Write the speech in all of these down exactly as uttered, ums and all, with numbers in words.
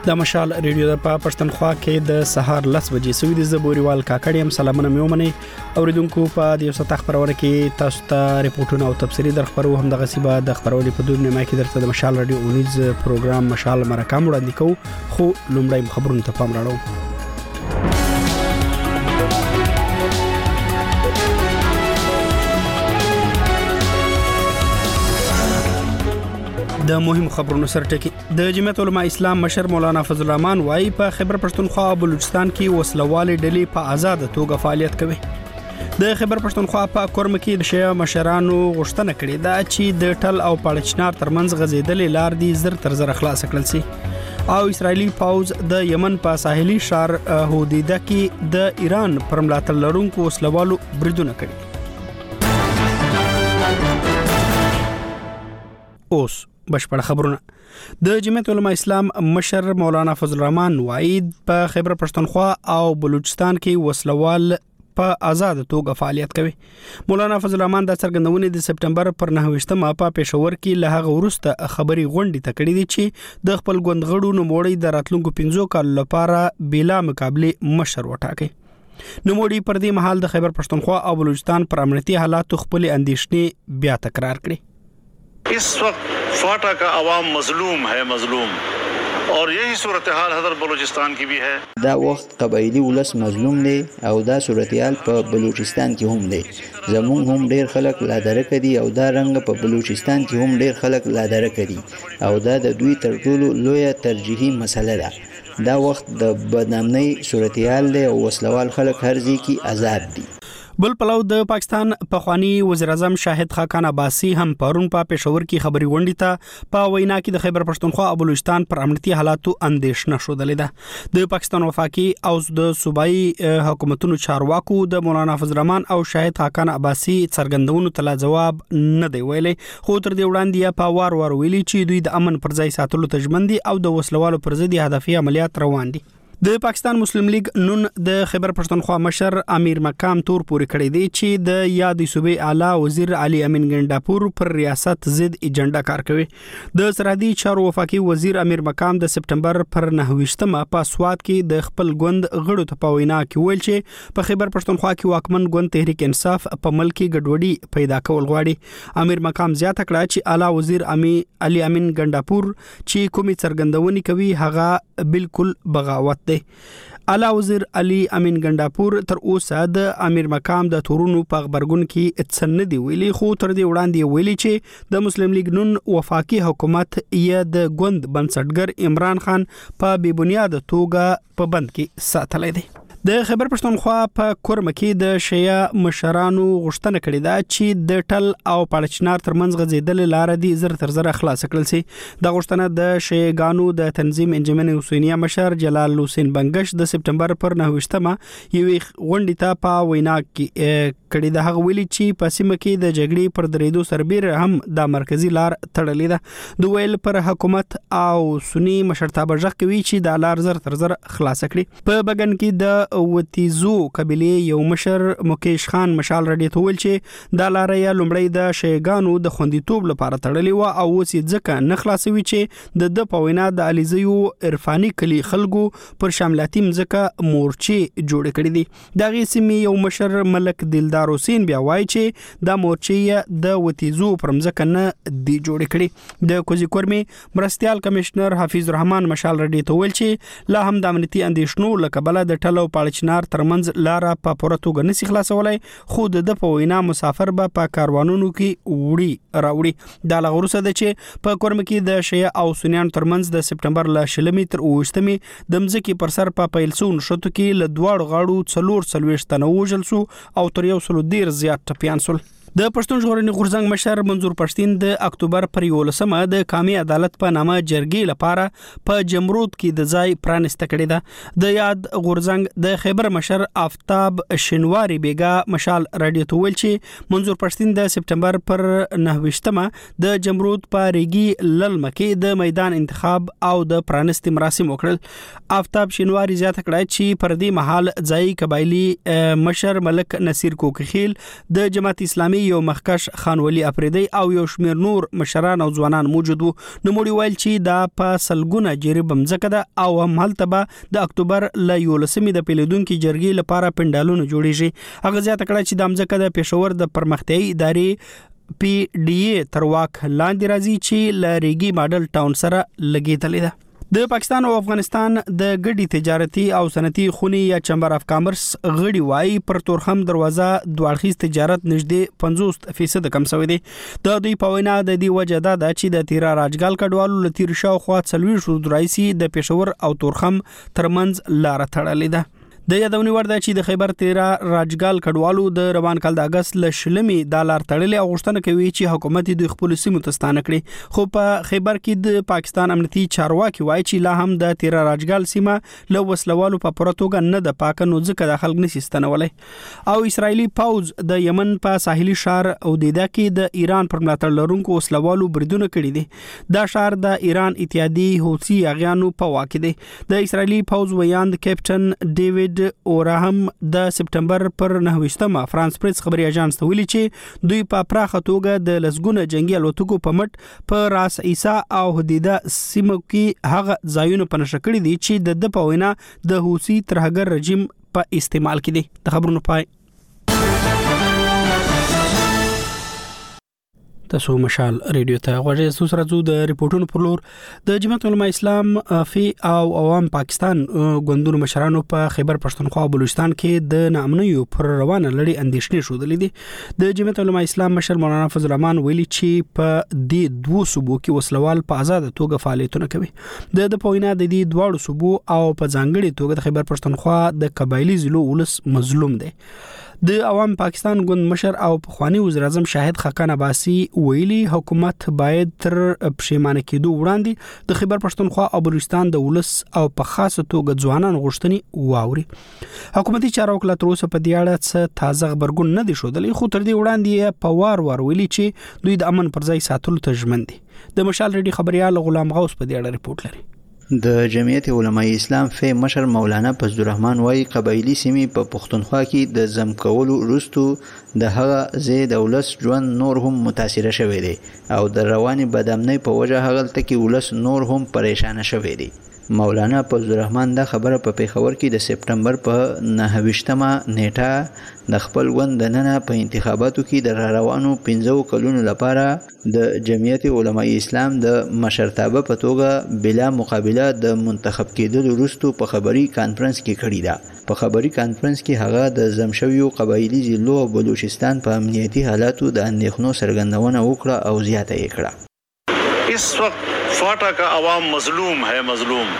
د مشال ریډیو د پښتونخوا کې د سهار لس بجې سوي د زبوريوال کاکړیم سلامونه مې ومني اوریدونکو په دې وسط خبرونه کې تاسو ته ریپورتونه او تفسیری در خبرو هم د غصیبه د خبرونې په دوه نیمه کې درته د مشال ریډیو اونیز پروګرام مشال مرکه وړاندې کوو خو لومړی خبرونه ته پام راوړو. د مهم خبرونو سرټکی د جمعیت علماء اسلام مشر مولانا فضل الرحمن وايي په خیبر پښتونخوا او بلوچستان کې وسلوال ډلې په آزاد توګه فعالیت کوي. د خیبر پښتونخوا په کورم کې د شیا مشرانو غوښتنه کړې ده چې د ټل او پاړچنار ترمنځ غزیدلې لار دي زر تر زر خلاص کړل شي او اسرایلی پاوز د یمن په ساحلي شهر هودیده کې د ایران پر ملاتړ لرونکو وسلوالو بریدونه کړي. اوس بشپړ خبرونه د جمعیت علماء اسلام مشر مولانا فضل الرحمن وايي په خیبر پښتونخوا او بلوچستان کې وسلوال په آزاد توګه فعالیت کوي. مولانا فضل الرحمن د څرګندونې د سپټمبر پر نهه په پېښور کې له هغه وروسته خبري غونډې تکړې دي چې د خپل ګوندغړو نوموړي د راتلونکو پنځو کال لپاره بلا مقابله مشر وټاکي. نوموړي پر دې مهال د خیبر پښتونخوا او بلوچستان پر امنیتي حالاتو خپل اندېښنې بیا تکرار کړې. इस वक्त फाटा का आवाम मजलूम है मजलूम और यही सूरत हाल हदर बलूचिस्तान की भी है. دا وخت قبایلی ولس مظلوم دی او دا صورت حال په بلوچستان کې هم دی. زموږ هم ډیر خلک لا درک دي او دا رنګ په بلوچستان کې هم ډیر خلک لا درک دي او دا د دوی تر ټولو لویه ترجیحي مسله ده. دا وخت د بدنامۍ صورت حال دی او وسلوال خلک هر ځای کې آزاد دي. بل پلو د پاکستان پخوانی وزیر اعظم شاهد خاقان عباسی هم پرون په پېښور کې خبري غونډې ته په وینا کې د خیبر پښتونخوا او بلوچستان پر امنیتي حالاتو اندېښنه شودلې ده. د پاکستان وفاقي او د صوبایي حکومتونو چارواکو د مولانا فضل الرحمن او شاهد خاقان عباسی څرګندونو ته جواب نه دی ویلي خو تر دې وړاندې په وار وار ویلي چې دوی د امن پر ځای ساتلو ته ژمن دي او د وسلوالو پر ضد هدفي عملیات روان دي. د پاکستان مسلم لیگ نون د خیبر پښتونخوا مشر امیر مقام تور پورې کړی دی چې د یادې صوبې اعلی وزیر علي امین ګنڈاپور پر ریاست ضد ایجنډا کار کوي. د سرحدي چارو وفاقي وزیر امیر مقام د سپټمبر پر نهه په سواد کې د خپل ګوند غړو ته په وینا کې ویل چې په خیبر پښتونخوا کې واکمن ګوند تحریک انصاف په ملک کې ګډوډي پیدا کول غواړي. امیر مقام زیاته کړه چې اعلی وزیر امیر علي امین ګنڈاپور چې کومي څرګندونې کوي هغه بالکل بغاوت دی. اعلی وزیر علي امین ګنڈاپور تر اوسه د امیر مقام د تورونو په خبرګون کې اتسن دی ویلي خو تر دې وړاندې ویلي چې د مسلم لیگ نون وفاقي حکومت یې د ګوند بنسټګر عمران خان په بې بنیاد توګه په بند کې ساتلی دی. د خیبر پښتونخوا په کورم کې د شیا مشرانو غوښتنه کړې ده چې د ټل او پاړچنار ترمنځ غزیدلې لار دي زر تر زر خلاص کړل شي. د غوښتنه د شیګانو د تنظیم انجمن حسینیه مشر جلال حسین بنگش د سپټمبر پر نهه یوې غونډې ته په وینا کې کړي ده. هغه ویلي چې په سیمه کې د جګړې پر درېدو سربیر هم د مرکزی لار تړلې ده. د ویل پر حکومت او سنی مشرتابه ځخ کوي چې د لار زر تر زر خلاص کړي. په بغن کې د وتیزو قبيله یو مشر مکیش خان مشال رډي ته ویل چې د لارې لومړی د شیګانو د خوندیتوب لپاره تړلې و او اوس ځکه نه خلاصوي چې د د پوینا د الیزیو عرفاني کلی خلکو پر شاملاتي مځکه مورچې جوړ کړې دي. د غیسمي یو مشر ملک دلدار حسین بیا وایي چې د مورچې د وتیزو پر مځکه نه دی جوړ کړي. د کوزي کورمي مرستيال کمشنر حفیظ الرحمن مشال رډي ته ویل چې لا هم د امنیتي اندېښنو لکه د ټلو پاړچنار ترمنځ لاره په پوره توګه نشي خلاصولای خو د په وینا مسافر به په کاروانونو کې وړي راوړي. د لغورسه د چې په کورم کې د شیا او سنیان ترمنځ د سپټمبر ل شلمې تر اوشتمې د مځکې پر سر په پیلسون شتو کې ل دواړو غاړو څلور څلويشت تنه وژل سو او تر یو سلو ډیر زیات ټپیان سول. د پښتون ژغورنې غورځنګ مشر منظور پښتين د اکتوبر پر یولسمه د قومي عدالت په نامه جرګې لپاره په جمرود کې د ځای پرانسته کړې ده. د یاد غورځنګ د خیبر مشر آفتاب شنواری بیگا مشال رادیو ته ویل چې منظور پښتين د سپټمبر پر نهه د جمرود په ریګي للمه کې د میدان انتخاب او د پرانستي مراسم وکړل. آفتاب شنواری زیاته کړه چې پر دې مهال ځای قبایلی مشر ملک نصیر کوکخیل د جماعت اسلامي یو مخکش خان ولی افریدی او یو شمیر نور مشران او ځوانان موجود وو. نوموړي ویل چې دا په سلګونه جری بمځکه ده او هم هلته به د اکتوبر ل یولسمې د پیلېدونکو جرګې لپاره پندالونه جوړیږي. هغه زیاته کړه چې د مځکه د پېښور د پرمختیايي ادارې پی ډی ای تر واک لاندې راځي چې لریګي ماډل ټاون سره لګیدلې ده. د پاکستان او افغانستان د ګډي تجارتي او صنعتي خونې یا چمبر اف کامرس غړي وایي پر تورخم دروازه دوړخیز تجارت نږدې پنځوس فیصد کم شوی دی. د دوی په وینا د دې وجه دا ده چې د تیرا راجګال کډوالو لتیر شاوخوا څلوي شو درایسي د پېښور او تورخم ترمنځ لار تړلې ده. د یادونې ور ده چې د خیبر تیرا راجګال کډوالو د روان کال د اگست ل شلمې ډالر تړلې او غوښتنه کوي چې حکومت د خپل سیمو تستانه کړي. خو په خیبر کې د پاکستان امنیتي چارواکي وایي چې لا هم د تیرا راجګال سیمه له وسلوالو په پوره توګه نه د پاک نو ځکه د خلک نشي ستنولې. او اسرایلی پوز د یمن په ساحلي شهر او دیدا کې د ایران پر ملاتړ لرونکو وسلوالو بریدونه کړي دي. دا شهر د ایران اتحادی حوثي اغیانو په واک دی. د اسرایلی پوز ویاند کیپټن ډیوډ اورهم د سپټمبر پر نهویشتمه فرانس پریس خبري اژانس ته ویلي چې دوی په پراخه توګه د لسګونه جنگي الوتکو په مټ په راس عیسی او حدیده سیمو کې هغه ځایونه په نشه کړی دي چې د په وینا د حوثي ترهګر رژیم په استعمال کې دي. د خبرونو پای تاسو مشال ریډیو ته غوړې سوس راځو د ریپورتونو پر لور. د جمعیت علماء اسلام فی او عوام پاکستان غوندونو مشرانو په خیبر پښتونخوا او بلوچستان کې د نامنیو پر روانه لړۍ اندېښنې شودلې دي. د جمعیت علماء اسلام مشر مولانا فضل الرحمن ویلي چې په دې دوه صوبو کې وسلوال په آزاد توګه فعالیتونه کوي. د د پوینا د دې دواړو صوبو او په ځانګړي توګه د خیبر پښتونخوا د قبایلی ضلعو ولس مظلوم دي. د عوام پاکستان ګوند مشر او پخوانی وزیر اعظم شاهد خاقان عباسی ویلي حکومت باید تر پښیمانه کېدو وړاندې د خیبر پښتونخوا او بلوچستان د ولس او په خاصه توګه ځوانان غوښتنې واوري. حکومتي چارواکو لا تر اوسه په دې اړه څه تازه خبرګون نه دي ښودلې، خو تر دې وړاندې په وار وار ویلي چې دوی د امن پر ځای ساتلو ته ژمن دي. د مشال ریډي خبريال غلام غوث په دې اړه ریپورت لري. د جمعیت علماء اسلام فی مشر مولانا فضل الرحمن وايي قبایلی سیمې په پښتونخوا کې د زم کولو وروسته د هغه زید ولس ژوند نور هم متاثر شوی دی او د رواني بدامنۍ په وجه هغه تکي ولس نور هم پریشان شوی دی. مولانا فضل الرحمن دا خبره په پیښور کې د سپټمبر په نهویشتمه نیټه د خپل غوند نن په انتخاباتو کې د روانو پنځو کلونو لپاره د جمعیت علماء اسلام د مشرتابه په توګه بلا مقابله د منتخب کېدل وروسته په خبري کانفرنس کې کړی دا. په خبري کانفرنس کې هغه د زمشویو قبایلی ضلعو او بلوچستان په امنیتي حالاتو د اندېښنو څرګندونه وکړه او زیاته یې کړه. इस वक्त फाटा का आवाम मजलूम है मजलूम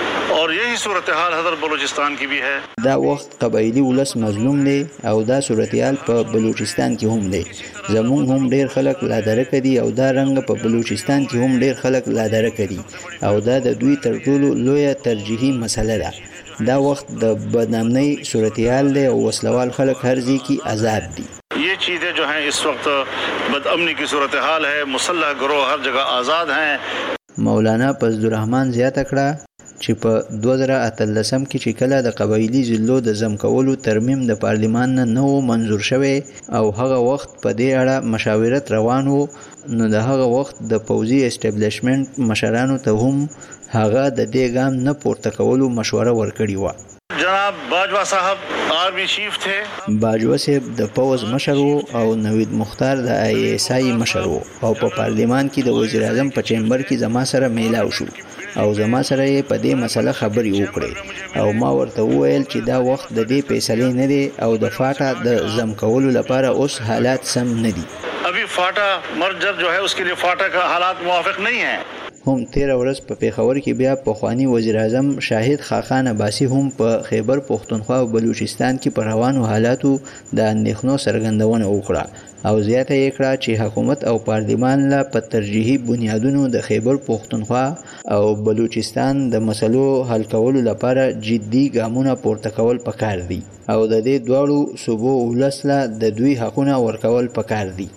और यही सूरत हाल हदर बलूचिस्तान की भी है. دا وخت قبایلی ولس مظلوم دی او دا صورتحال په بلوچستان کې هم دی. زمونږ هم ډیر خلک لا درک دي او دا رنګ په بلوچستان کې هم ډیر خلک لا درک دي او دا د دوی تر ټولو لویه ترجیحي مسله ده. دا وخت د بدنامۍ صورتحال دی او وسلوال خلک هر ځای کې آزاد دي. ये चीज़ें जो हैं इस वक्त बदअमनी की सूरत हाल है, मुसल्लह गिरोह हर जगह आज़ाद हैं. مولانا فضل الرحمن زیاته کړه چې په دوه زره اتلسم کې چې کله د قبایلی ضلعو د زم کولو ترمیم د پارلیمان نه نو منظور شوی او هغه وخت په دې اړه مشاورت روان وو، نو د هغه وخت د پوځي اسټابلیشمنت مشرانو ته هم هغه د دې ګام نه پورته کولو مشوره ورکړې و. जनाब बाजवा साहब आर्मी चीफ थे. باجوا صاحب د پوز مشر او نوید مختار د آی ایس آی مشر او په پارلیمان کې د وزیر اعظم په چیمبر کې زما سره میلاو شو او زما سره یې په دې مسله خبرې وکړې او ما ورته وویل چې دا وخت د دې فیصلې نه دی او د فاټا د زم کولو لپاره اوس حالات سم نه دي. ابھی فاٹا مرجر جو ہے اس کے لیے فاٹا کا حالات موافق نہیں ہیں. هم تیر ورځ په پیښور کې بیا په خوانی وزیر اعظم شاهد خاقان عباسی هم په خیبر پښتونخوا او بلوچستان کې په روانو حالاتو د اندېښنو څرګندونه وکړه او زیاته یې کړه چې حکومت او پارلیمان لا په ترجیحي بنیادونو د خیبر پښتونخوا او بلوچستان د مسلو حل کولو لپاره جدي ګامونه پورته کول پکار دي او د دې دواړو صوبو ولس لا د دوی حقونه ورکول پکار دي.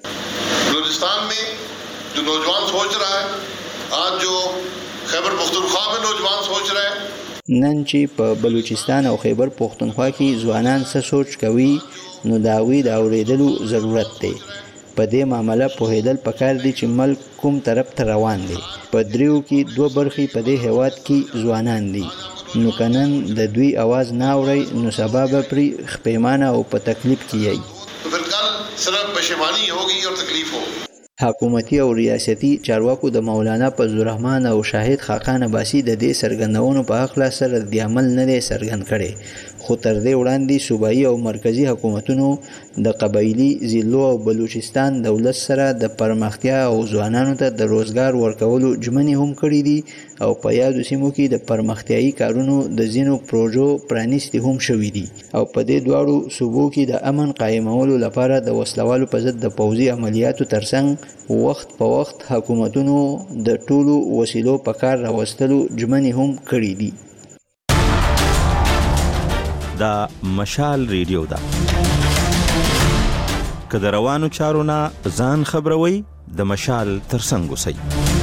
بلوچستان में जो नौजवान सोच रहा है, आज जो खैबर पख्तूनख्वा में नौजवान सोच रहे हैं, نن چې په بلوچستان او خیبر پختونخوا کې ځوانان څه سوچ کوي نو دا وی د اوریدلو ضرورت دی. په دې معاملې پوهېدل پکار دي چې ملک کوم طرف ته روان دی. په دریو کې دوه برخې په دې هیواد کې ځوانان دي، نو کنن د دوی आवाज نه اوري نو سبب پرې خپېمانه او په تکلیف کې یي. تو پھر کل صرف پشیمانی ہوگی اور تکلیف ہوگی. حکومتي او ریاستي چارواکو د مولانا فضل الرحمن او شاهد خاقان عباسي د دې سرګندونو په حق سره د عمل نه دی سرګند کړي، خو تر دې وړاندې صوبایي او مرکزی حکومتونو د قبایلی ضلعو او بلوچستان دولت سره د پرمختیا او ځوانانو ته د روزګار ورکولو ژمنې هم کړې دي او په یادو سیمو کې د پرمختیایي کارونو د ځینو پروژو پرانیستي هم شوي دي او په دې دواړو صوبو کې د امن قایمولو لپاره د وسلوالو په ضد د پوځي عملیاتو ترڅنګ وخت په وخت حکومتونو د ټولو وسیلو په کار راوستلو ژمنې هم کړې دي. دا مشال ریډیو ده، که د روانو چارو نه ځان خبروي د مشال ترڅنګ اوسئ.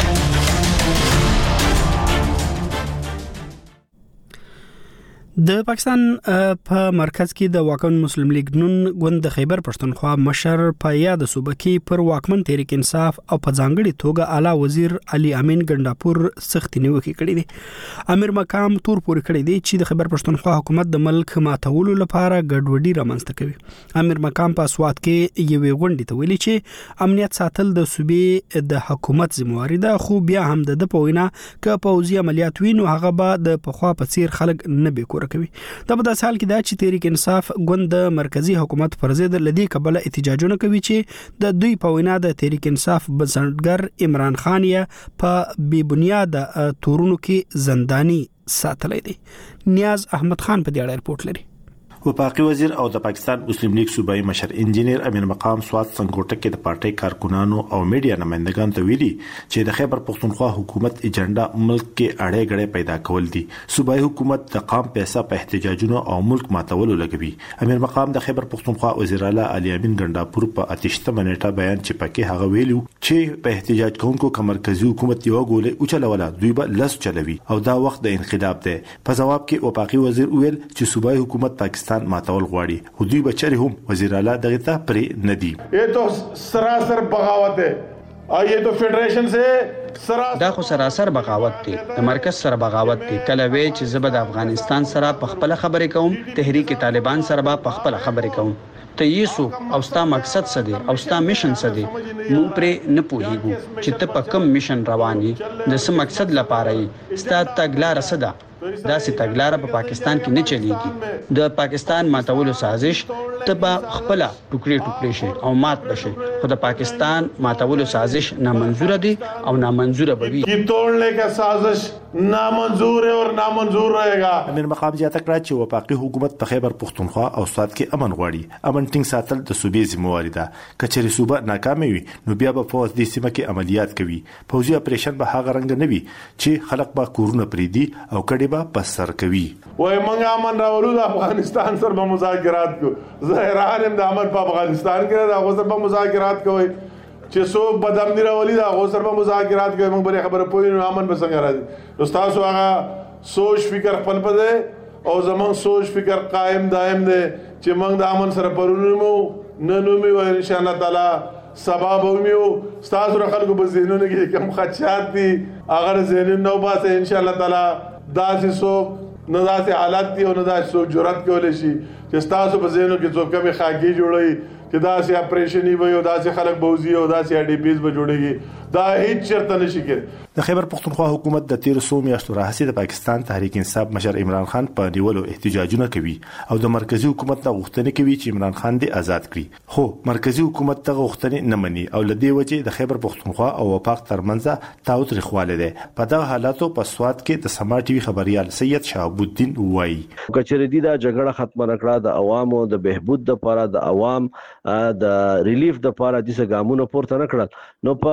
د پاکستان په مرکز کې د واکمن مسلم لیگ نون ګوند د خیبر پښتونخوا مشر په یاد صوبه کې پر واکمن تحریک انصاف او په ځانګړي توګه اعلی وزیر علي امین ګنداپور سخت نیوکه کړې دي. امیر مقام تور پورې کړی دی چې د خیبر پښتونخوا حکومت د ملک ماتولو لپاره ګډوډي رامنځته کوي. امیر مقام په سواد کې یوې غونډې ته ویلي چې امنیت ساتل د صوبې د حکومت ذمہواری ده، خو بیا هم د په وینا ک پوځي عملیات وینو هغه به د پخوا په څیر خلک نه به کوي. دا په داسې حال کې دا چې تحریک انصاف ګوند د مرکزی حکومت پر ضد لدی کبل احتجاجونه کوي چې د دوی په وینا د تحریک انصاف بنسټګر عمران خان یې په بی بنیاد تورونو کې زندانی ساتلی دی. نیاز احمد خان په دې اړه رپورټ لري. وفاقي وزیر او د پاکستان مسلم لیگ صوبایي مشر انجینیر امین مقام سواد څنګوټه کې د پارټي کارکونانو او میډیا نمائندگان ته ویلي چې د خیبر پختونخوا حکومت ایجنډا ملک کې اړې غړې پیدا کول دي. صوبایي حکومت د قام پیسې په احتجاجونو او ملک ماتولو لګوي. امین مقام د خیبر پختونخوا وزیر اعلی علي امین ګنداپور په اتشته منټه بیان چې پکې هغه ویلو چې په احتجاج کوونکو کوم مرکزی حکومت یو ګولې او چلوله دوی به لس چلوي او دا وخت د انقلاب دی. په جواب کې وفاقي وزیر ویل چې صوبایي حکومت پاکستان ماتول غواړي، خو دوی بچري هم وزیر اعلی دغه ته پرې نه دي. یہ تو سراسر بغاوت ہے اور یہ تو فیڈریشن سے سراسر دا خو سراسر بغاوت دی، د مرکز سره بغاوت دی. کله وی چې زبد افغانستان سره په خپل خبرې کوم، تحریک طالبان سره په خپل خبرې کوم. ته یې او ستا مقصد څه دی او ستا میشن څه دی مونږ پرې نه پوهیږو چې ته په کوم میشن روان یې، د څه مقصد لپاره یې، ستا تګلاره څه ده. دا سي تګلاره په پاکستان کې نه چلیږي. د پاکستان ماتولو سازش ته به خپل ټوکړي ټوکړي شي او مات بشي، خو د پاکستان ماتولو سازش نامنظور دي او نامنظور به وي. کی توڑنے کا سازش نامنظور ہے اور نامنظور رہے گا. امیر مقام زیاته کړه چې وفاقي حکومت په خیبر پختونخوا او سواد کې امن غواړي. امن ټینګ ساتل د صوبې ذمہواری ده. کچري صوبه ناکام وي نو بیا به فوج د سیمه کې عملیات کوي. فوجي اپریشن به هغه رنګ نه وي چې خلک به کورونه پریدي او کډي به بسر کوي. وای منګه امن راولو د افغانستان سره به مذاکرات کو، ظاهران هم د امن په افغانستان کې د هغه سره به مذاکرات کوي چې څوک بدامنی راولي د هغه سره به مذاکرات کوي. موږ به خبره پوي نو امن به څنګه راځي. نو تاسو هغه سوچ فکر خپل پدې او زمون سوچ فکر قائم دائم دی چې موږ د امن سره پرونو نه نو می وای ان شاء الله تعالی سبب ومیو. تاسو را خلکو په ذهنونو کې کوم خدشات دي اگر ذهن نو باسه ان شاء الله تعالی داسې څوک نه داسې حالات دي او نه داسې څوک جرأت کولی شي چې ستاسو په ذهنو کې څوک کمې خاکې جوړوي چې داسې اپریشني وي او داسې خلک به وځي او داسې اډي پیز به جوړېږي. دا هیڅ چرته نشي کېدای. د خیبر پختونخوا حکومت د تیر څو میاشتو راهیسې د پاکستان تحریک انصاف مشر عمران خان په نیولو احتجاجونه کوي او د مرکزی حکومت نه غوښتنې کوي چې عمران خان دې آزاد کړي، خو مرکزی حکومت ته غوښتنې نه مني او لدې وجه د خیبر پختونخوا او وفاق ترمنځ تاوتریخواله ده. په دغه حالاتو په سواد کې د سما ټي وي خبريال سید شهاب الدین وایي کچری دي دا جګړه ختمه نکړه د عوامو د بهبود لپاره، د عوام د ریلیف لپاره د څه ګامونو پورته نکړل، نو په مستقبل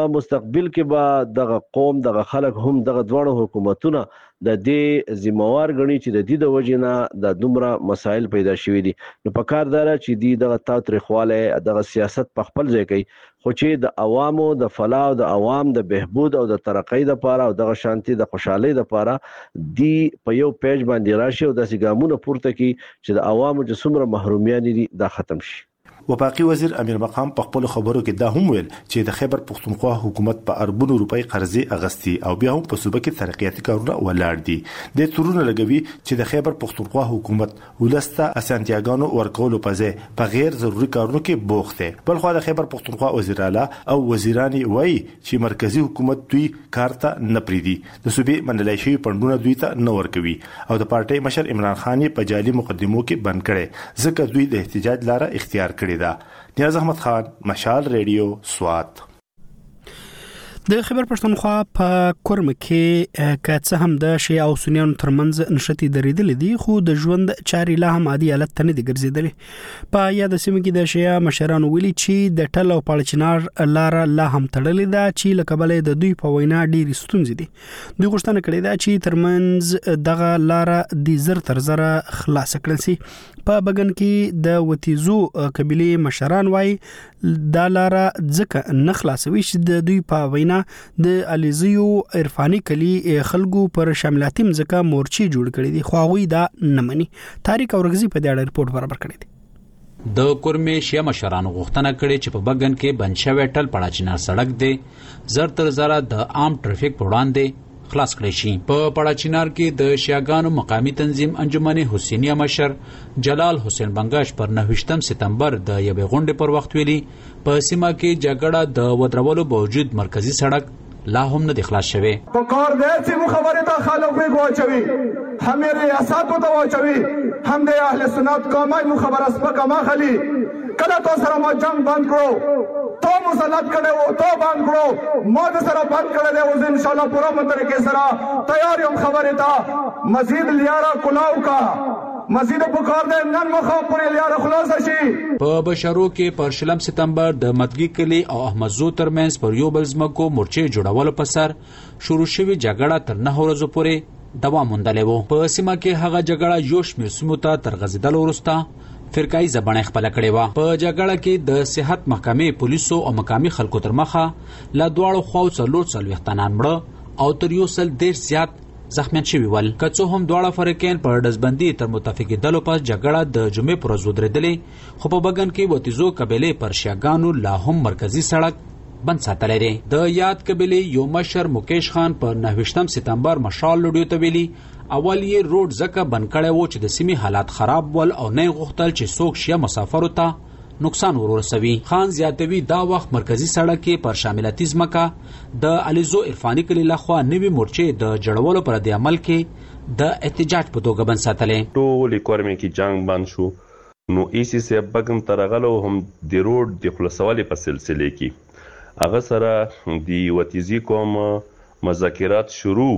بل کې به دغه قوم دغه خلک هم دغه دواړو حکومتونه د دې ذمہوار غني چې د دې د وجنه د دومره مسایل پیدا شوي دي. نو په کار دار چې دی دغه تاریخواله دغه سیاست په خپل ځای کوي، خو چې د عوامو د فلاح او د عوام د بهبود او د ترقۍ لپاره او دغه شانتي د خوشحالۍ لپاره دی په یو پیج باندې راشي او داسې ګامونه پورته کوي چې د عوامو چې څومره محرومیان دي دا ختم شي. وفاقي وزیر امیر مقام په خپل خبرو کې دا هم ویل چې د خیبر پختونخوا حکومت په اربونو روپۍ قرضې اغستي او بیا هم په صوبه کې ترقیاتي کارونه ولاړ دي. د تورونه لګوي چې د خیبر پختونخوا حکومت ولسته اسانتیاګانو ورکولو په ځای په غیر ضروري کارونو کې بوخت دی. بل خو د خیبر پختونخوا وزیر اعلی او وزیران وایي چې مرکزی حکومت دوی کارته نه پریدي، د صوبې منلای شوی پندونه دوی ته نه ورکوي او د پارټي مشر عمران خان په جعلي مقدمو کې بند کړي ځکه دوی د احتجاج لاره اختیار کړې. نیاز احمد خان، مشال ریډیو، سوات. د خیبر پښتونخوا په کورم کې کڅ هم د شیعه او سنیانو ترمنځ نشتی درېدل دي، خو د ژوند چاري لا هم عادي حالت ته نه دي ګرځېدلې. په یاد سیمه کې د شیعه مشرانو ویلي چې د ټل او پړچنار لار لا هم تړلې ده چې لکبلې د دوی په وینا ډېری ستونزې دي. دوی غوښتنه کړې ده چې ترمنځ دغه لار د زر تر زره خلاص کړل شي. په بګن کې د وتیزو قبيله مشران وای دا لار ځکه نه خلاصوي چې د دوی په وینا د الیزیو عرفاني کلی خلکو پر شاملاتي مزکه مورچی جوړ کړی دي، خو هغه دا نه مني. تاریخ اورغزي په دې اړه رپورت برابر کړی دی. د کورمې شیا مشرانو غوښتنه کړې چې په بګن کې بنشوي ټل پړاچنار سړک دی زر تر زره د عام ټریفیک په وړاندې خلاص کړی شي. په پړاچنار کې د شیاګانو مقامی تنظیم انجمن حسینیه مشر جلال حسین بنگاش پر نهویشتم سپتمبر د یوې غونډې پر وخت ویلي په سیمه کې جګړه د ودرولو باوجود مرکزی سړک لا هم نه خلاص شوی. په کار دی چې مخابره ته خلک وی گواچوي، هم ریاست ته واچوي، هم د اهل سنت قومي مخابره سپکه ما خلی کله تو سره ما جنگ بند کړو، تو مسلط کړو او تو بند کړو، ما د سره بند کړل او ان شاء الله پوره مترکه سره تیار یم خبره ته مزید لیاره کلاو کا مزید پکار دے نن مخا پورې لیاره خلاص شي. په بشارو کې پر شلم سپتمبر د مدګي کلی او احمد زو ترمنځ پر یو بل ځمکو مورچې جوړولو په سر شروع شوی جګړه تر نه ورځې پورې دوام موندلې وو. په سیمه کې هغه جګړه یو شمېر سیمو ته تر غځېدل وروسته فرقای زبانه خپل کړي وا. په جګړه کې د صحت محکمې پولیسو او مقامی خلکو تر مخه لا دواړو خواو څلور څلوېښتانان مړه او تر یو سل ډېر زیات زخمیان شوي ول. که څه هم دواړه فرقین پر ډزبندي تر متفقېدلو پس جګړه د جمعې پر ورځ ودرېدلې، خو په بګن کې وتیزو قبیلې پر شیاګانو لا هم مرکزی سړک بند ساتلی دی. د یاد قبیلې یو مشر مکیش خان پر نهویشتم سپتمبر مشال لوډیو ته ویلي اول یې روډ ځکه بند کړی و چې د سیمې حالات خراب ول او نه غوښتل چې څوک شیعه مسافرو ته نقصان ورسوي. خان زیاتوي دا وخت مرکزی سړک کې پر شاملاتي ځمکه د الیزو عرفاني کلی لخوا نوي مورچې د جوړولو پر د عمل کې د احتجاج په توګه بند ساتلې. ټول کورمې کې جنگ بند شو، نو ایسی سی بګم ترغلو هم د روډ د خلاصولو په سلسله کې هغه سره دی وتیزی کوم مذاکرات شروع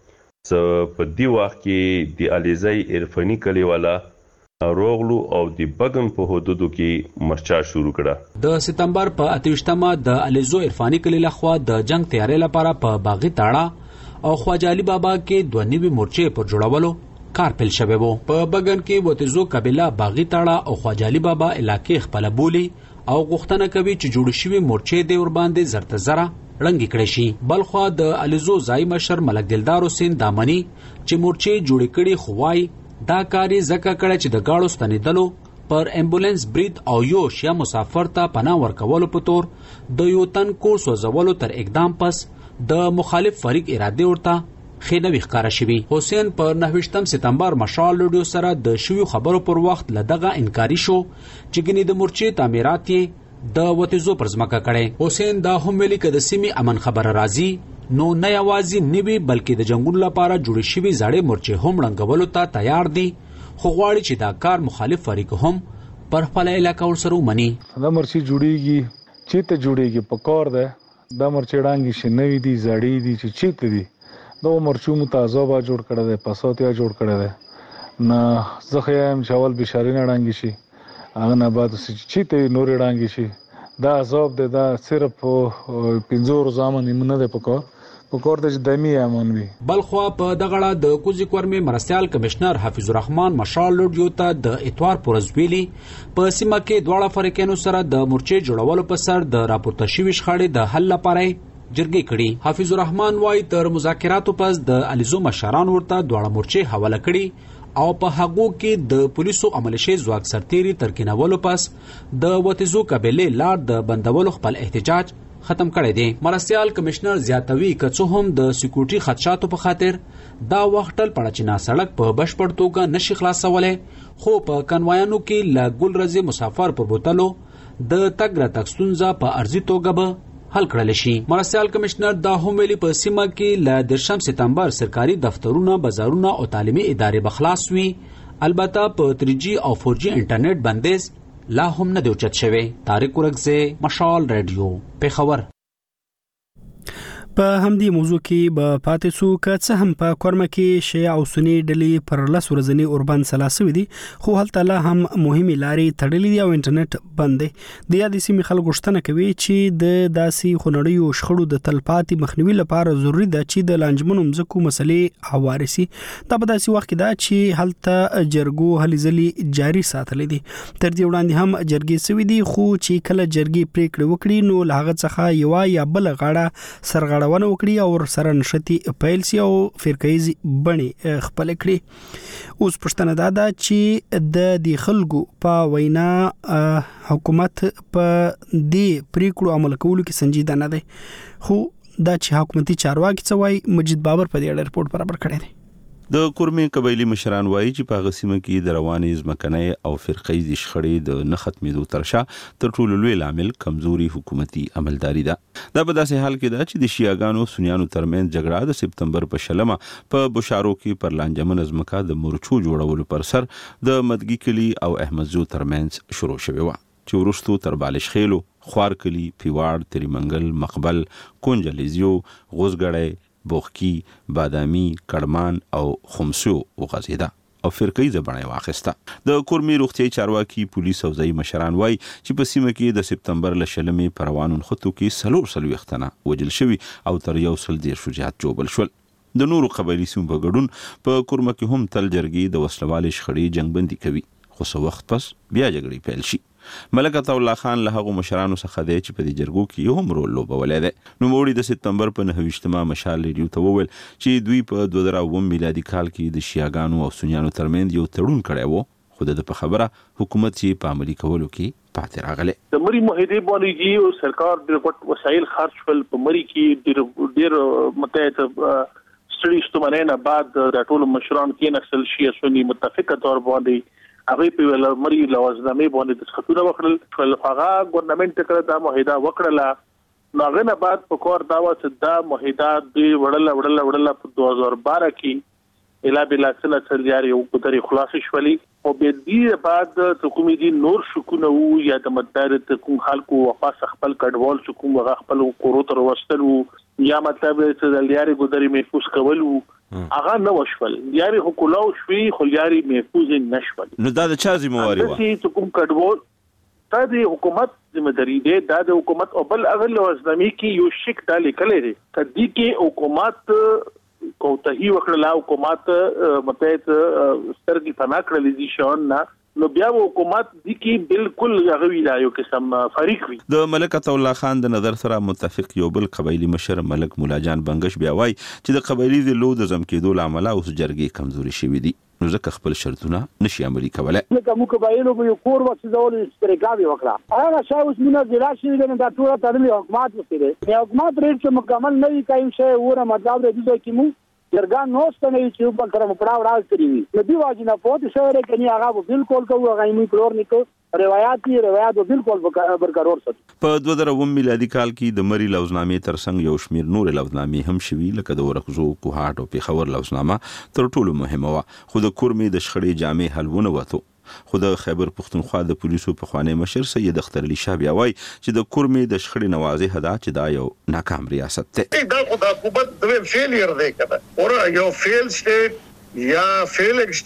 څه په دی وخت کې د الیزای عرفاني کلی والا روغلو او د بګن په حدودو کې مرچا شروع کړه. د سپتمبر په اتوشتمه د الیزو عرفاني کلی لخوا د جنگ تیاری لپاره په باغی تاړه او خواجه علي بابا کې دوه نوي مورچې پر جوړولو کار پیل شوی وو. په بګن کې وتیزو قبیله باغی تاړه او خواجه علي بابا علاقې خپل بولی او غوښتنه کوي چې جوړ شوی مورچې د ور باندې زرت زره رنګ کړي شي. بلخوا د الیزو ځای مشر ملک دلدار حسین دامنی چې مورچې جوړ کړي خوای دا کاری زکه کړي چې د گاړو ستنیدلو پر امبولانس برید او یو شیا مسافر ته پناه ورکولو په تور د یو تن کور سوځولو تر اقدام پس د مخالف فریق اراده ورته خینوي ښکارا شوی. حسین پر نهویشتم سپتمبر مشال لوډیو سره د شوی خبرو پر وخت لدغه انکاری شو چې ګنې د مورچې تعمیرات یې د وتیزو پر ځمکه کړي. حسین دا هم ویلي که د سیمې امن خبره راځي نو نه یوازې نوي بلکې د جنگونو لپاره جوړې شوي زړې مورچې هم ړنګولو ته تیار دي، خو غواړي چې دا کار مخالف فریق هم پر خپل علاقه ورسره ومني. دا مورچې جوړیږي چیرته جوړیږي په کار ده دا مورچې ړنګې شي نوي دي زړې دي چې چیرته دي دا مورچو متعذبه جوړ کړی دی پساتیا جوړ کړی دی نه زه خو یم چې اول بشاري نه ړنګې شي هغه نه بعد چې چیرته نورې ړنګې شي دا عذاب دی دا صرف پنځه ورځې امن نه دی پکار پکار د دمی امن وي. بلخوا په دغړه د کوزي کورمې مرستيال کمشنر حفیظ الرحمن مشال لوډیو ته د اتوار پورز ویلي په سیمه کې دواړه فریقینو سره د مورچې جوړولو په سر د راپورته شوي شخړې د حل لپاره جرګې کړي. حفیظ الرحمن وايي تر مذاکراتو پس د الیزو مشران ورته دواړه مورچې حواله کړي او په هغو کې د پولیسو عملشي ځواک سرتيري ترکینولو پس د وتیزو قبيله لار د بندولو خپل احتجاج ختم کړی دی. مرستيال کمشنر زیاتوي که څه هم د سکیورټي خدشاتو په خاطر دا وخت ټل پړچینا سړک په بشپړ توګه نشي خلاصولای خو په کنوایانو کې ل ګل رزي مسافر پر بوتلو د تګ را تک ستونزه په ارزي توګه به حل کړل شي. مرستيال کمشنر دا هم ویلي په سیمه کې ل درشم سپتمبر سرکاري دفترونه بازارونه او تعلیمي ادارې بخلاص وي البته په تری جی او فور جی انټرنیټ بندیز لا هم نه دی اوچت شوی. طارق ورکزه مشال رادیو پیښور. په همدې موضوع کې به پاتې سو که څه هم په کورمه کې شیعه او سنی ډلې پر لس ورځنی اوربند سلاسوي دي خو هلته لا هم مهمې لارې تړلې دي او انټرنیټ بند دی. د یادې سیمې خلک غوښتنه کوي چې د داسې خونړیو شخړو د تلپاتې مخنیوي لپاره ضروری ده چې د لانجمنو مځکو مسلې هوارې سي. دا په داسې وخت کې ده چې هلته جرګو هلې ځلې جاري ساتلې دي. تر دې وړاندې هم جرګې سوي دي خو چې کله جرګې پریکړه وکړي نو له هغه څخه یو یا بل غاړه سرغړونه وکړي او سره نشتی پیل سی او فرقایي بڼې خپل کړي. اوس پښتنه دا ده چې د دې خلکو په وینا حکومت په دې پریکړو عمل کولو کې سنجیده نه دی خو دا چې حکومتي چارواکي څه وایي مجید بابر په دې اړه رپورټ برابر کړی دی. د کورمې قبایلی مشران وایي چې په غسیمه کې د روانې ځمکنۍ او فرقایي شخړې د نه ختمېدو ترشا تر ټولو لوی لامل کمزوري حکومتي عملداري ده. دا په داسې حال کې ده چې د شیعاګانو سنیانو ترمنځ جګړه د سپتمبر په شلمه په بشارو کې پر لانجمن ځمکه د مورچو جوړولو پر سر د مدګي کلی او احمد زو ترمنځ شروع شوه و چې ورستو تر بالش خېلو خوار کلی پیواړ تریمنګل مقبل کونجلیزیو غوزګړې بوخکی بادامي کډمان او خمسو وغزیدا او فرقې زبانه واخسته. د کورمې روغتي چارواکي پولیس او ځای مشران وای چې په سیمه کې د سپتمبر لشلمې پروانون خطو کې سلور سلوي ختنه وجل شوی او تر یو سل ډیر شجاعت جوبل شول. د نورو قبایلی سیمو په ګډون په کورمه کې هم تل جرګي د وسلوال شخړې جنگبندي کوي خو څو وخت پس بیا جګړې پیل شي. ملک عطا الله خان له هغه مشرانو څخه دی چې په دې جرګو کې یو هم رول لوبولی دی. نو موړي د سپتمبر په نهه ویشتمه مشال ریډیو ته وویل چې دوی په دوه زره اووه میلادي کال کې د شیعاګانو او سنیانو ترمنځ یو تړون کړی و خو د په خبره حکومت یې په عملي کولو کې پاتې راغلی. د مری معاهدې باندې یو سرکار د پټ وسایل خرج کول په مری کې ډېر ډېر متحد ستړي ستومانه نه بعد د ټولو مشران کې نسل شیعه سنی متفقه تور باندې هغه په ول مری لوازمه باندې د خطونه وکړل خپل هغه ګورنمنت کړه دا معاهده وکړه ناغه نه بعد په کور دا وڅ دا معاهده د وړل وړل وړل په دوه هزار بارہ کې اله بلا سنه سلیاري او په طریق خلاص شولي او به دې بعد حکومتي نور شکونه او یا د مدار ته کوم خلکو واپس خپل کډوال شکوم هغه خپل کورو تر وستلو یا مطلب چې د لیاري ګذري محفوظ کولو هغه نو وشول یاري حکولاو شوي خو یاري محفوظ نشول. نو دا د چا ذمہواری و چې کوم کډوال دا د حکومت ذمہداري ده دا د حکومت او بل اغل وزنامي کې یو شک دا لیکل دي تدې کې حکومت کوتهي وکړه حکومت متحد سترګې پنا کړلې دي شون نه نو بیا حکومت دي کې بالکل غوي لا یو قسم فریق وي. د ملک عطا الله خان د نظر سره متفق یو بل قبایلی مشر ملک مولا جان بنگش بیا وای چې د قبایلی د لو د زم کېدو لامل اوس جرګې کمزوري شوې دي نو ځکه خپل شرطونه نشي عملي کولای. لکه مو قبایلو په یو کور وخت ځول استرګاوي وکړه هغه شاو اوس مونږ د راشي د دا ټول تړلې حکومت وسیله یا حکومت ریټ مکمل نه وي کایم شی وره مطلب دې کې مو جرګان نوسته نه چې په کرم پړاو راځي وي نو دی واجب نه پوهه شوی کني هغه بالکل کوو هغه می کلور نکو روایتي روایت بالکل برقرار ساتي. په دوه زره اووه میلادي کال کې د مری لوزنامې ترڅنګ یو شمیر نور لوزنامې هم شوي لکه د ورکزو کوهاټ او پیښور لوزنامه تر ټولو مهمه و خو د کورمې د شخړې جامع حلونه وته خو د خیبر پختونخوا د پولیسو په خوانی مشر سید اختر علي شاه بیا وای چې د کورمې د شخړې نوازه هدا چې دا یو ناکام ریاست ته دا خو د حکومت د فیلیر دی کنه اور یو فیل سټیټ یا فیلنګ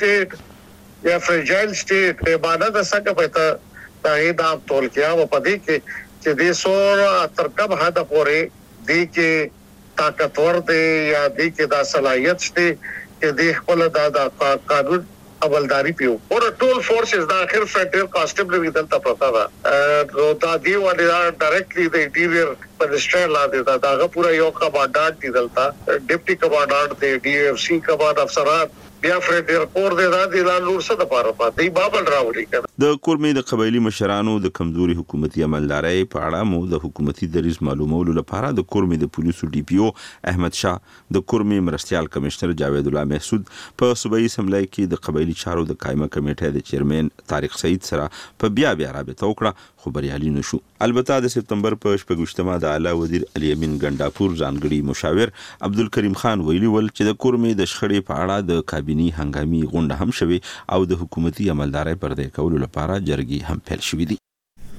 سټیټ یا فرجایل سټیټ عبادت څنګه پته دا دا ټول کیا و پدې کې چې د سور ترکب هدا پورې دی کې طاقتور دی یا دی کې دا صلاحیت شته چې د خپل د قانون عملداري پیو اور ټول فورسز دا اخر فیډرل کانسټیبل دلته پتا دا نو دا دی ولې ډایرکټلی د انټیریئر منسټر لا دی دا دا پورا یو کمانډانټ دی دلته ډیپټي کمانډانټ دی ډي اف سی کمانډ افسران بیا فیډرل کور دی دا دی لور څه د پاره پاتې بابل راوړي کړه د کورمې د قبایلی مشرانو د کمزوري حکومتي عملداري په اړه مو د حکومتي دریز معلومولو لپاره د کورمې د پولیسو ډي پی او احمد شاه د کورمې مرستيال کمشنر جاوید الله محسود په صوبایي اسمبلی کې د قبایلی چارو د قائمه کمیټې د چیرمن طارق سعید سره په بیا بیا رابطه وکړه خو بریالي نشو. البته د سپتمبر په شپږشتمه د اعلی وزیر علي امین ګنداپور ځانګړي مشاور عبدالکریم خان ویلي ول چې د کورمې د شخړې په اړه د کابینی هنګامي غونډه هم شوي او د حکومتي عملداري پردې کولو لپاره جرګي هم پیل شوې دي.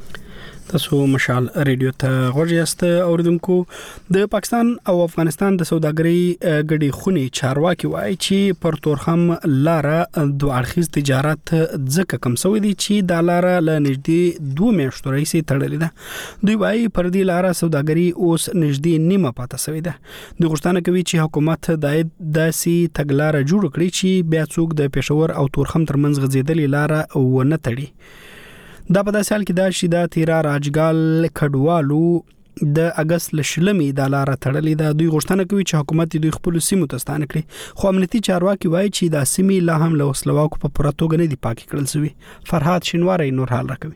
تاسو مشال ریډیو ته غوړیاست اوریدونکو. د پاکستان او افغانستان د سوداګرۍ غړي خونی چارواکي وایي چې پر تورخم لاره دوه اړخیز تجارت ځکه کم شوی دی چې د لاره ل نږدې دوه میاشتو راځي تړلې ده. دوی وایي پر دې لاره سوداګرۍ اوس نږدې نیمه پاتې شوی ده. د غوښتنه کوي چې حکومت د داسي تګلارې جوړ کړي چې بیا څوک د پېښور او تورخم ترمنځ غځېدلې لاره ونه تړي. دا په داسې حال کې دا چې د تیرا راجګال کډوالو د اگست لشلمې د لار تړلې ده. دوی غوښتنه کوي چې حکومت دوی خپل سیمو ته ستانه کړي خو امنیتي چارواکي وایي چې د سیمې لا هم له وسلواکو په پوره توګه نه دي پاک کړل شوی. فرحات شینواری نور حال راکوي.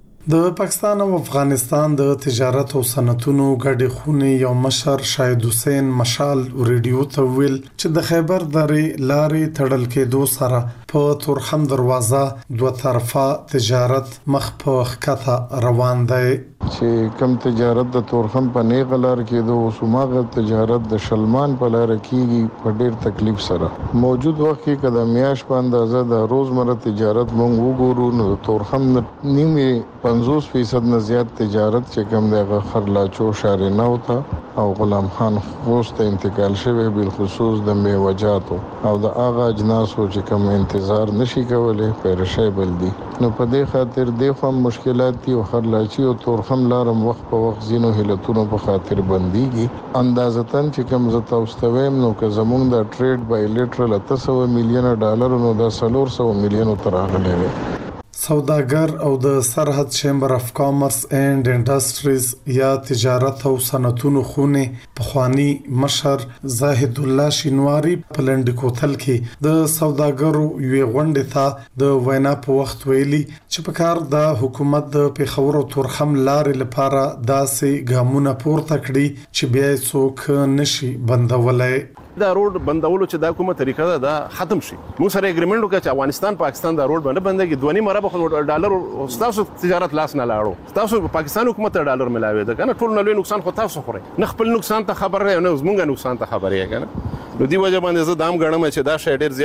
د پاکستان او افغانستان د تجارت او صنعتونو غړي خونی یو مشر شاهد حسین مشال ریډیو ته ویل چې د خیبر درې لارې تړل کېدو سره په تورخم دروازه دوه طرفه تجارت مخ په خطه روان دی. چې کم تجارت د تورخم په نیغه لار کېدو او سماغه تجارت د شلمان په لار کېږي په ډېر تکلیف سره. موجود وخت کې کله میاش په اندازه د روزمره تجارت مونږ وګورو نو تورخم نیمه پنځوس فیصد نه زیات تجارت چې کم دغه خرلاچو شارې نه وته او غلام خان خوست انتقال شوی بل خصوص د میوجاتو او د اغا اجناسو چې کم انتظار نشي کولای پرشي بل دي. نو په دې خاطر د خو مشکلات دي او خرلاچي او تورخم لارم وخت په وخت زینو هلتونو په خاطر بنديږي. اندازتن چې کم زته واستویم نو که زمونږ د ټریډ بایلیټرل اته سوه میلیونه ډالر نو د څلور سوه میلیونه تراغلي وي. سوداګر او د سرحد چیمبر اف کامرس اینڈ انډستریز یا تجارت او صنعتونو خونی پخوانی مشر زاهد الله شینواری په لنډ کوتل کې د سوداګرو یو غونډه ته د وینا په وخت ویلي چې په کار د حکومت د پیښور او تورخم لارې لپاره داسې ګامونه پورته کړي چې بیا څوک نشي بندولای. دا روډ بندولو چې دا کومه طریقه ده دا ختم شي. موږ سره اګریمنت وکړو چې افغانستان پاکستان دا روډ باندې بندګي دوه نیمه ارب ډالر تاسو تجارت لاس نه لاړو تاسو پاکستان حکومت ډالر ملاوي ده کنه ټول نو نقصان خو تاسو خوري نه خپل نقصان ته خبر نه زمونږ نقصان ته خبر یې کنه. نو دی وجه باندې زه دام غړم چې دا شی ډیر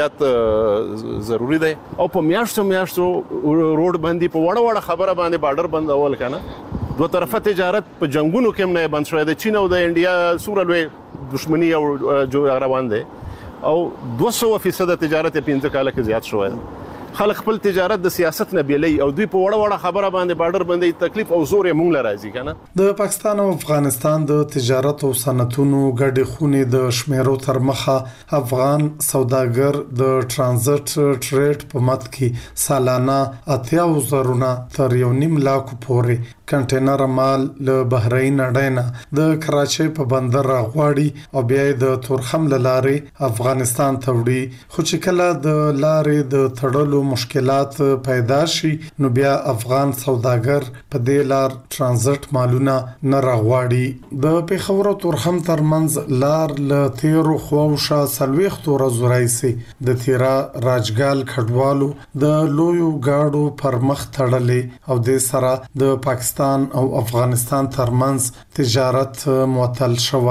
زیات ضروری دی او په میاشتو میاشتو روډ باندې په وړه وړه خبره باندې بارډر بندول کنه. دوه طرفه تجارت په جنگونو کې نه بند شوی دی. چین او د انډیا سوره لوی دښمنی او جو روان دي او دوه سوه فیصد تجارت په پنځه کال کې زیات شوی. خلک خپل تجارت د سیاست نه بیلي او دوی په وړه وړه خبره باندې بارډر باندې تکلیف او زور یې مونږ لراځي کنه. د پاکستان او افغانستان د تجارت او صنعتونو غړي خونی د شمیرو تر مخه افغان سوداګر د ترانزیت ټریډ په مت کې سالانه اتیا وزرونه تر یو نیم لاکھ پورې کنټینر مال له بحرین اډینا د کراچۍ په بندر راغواړي او بیا د تورخم لارې افغانستان ته وړي. خو چې کله د لارې د تړلو مشکلات پیدا شي نو بیا افغان سوداګر په دې لار ترانزیت مالونه نه راغواړي. د پیښور او تورخم ترمنځ لار له تیرو خوښه سلويخت ورځو راځي د تیرا راجګال کډوالو د لویو گاډو پر مخ تړلې او د سره د پاکستان او افغانستان ترمنځ تجارت معطل شوی.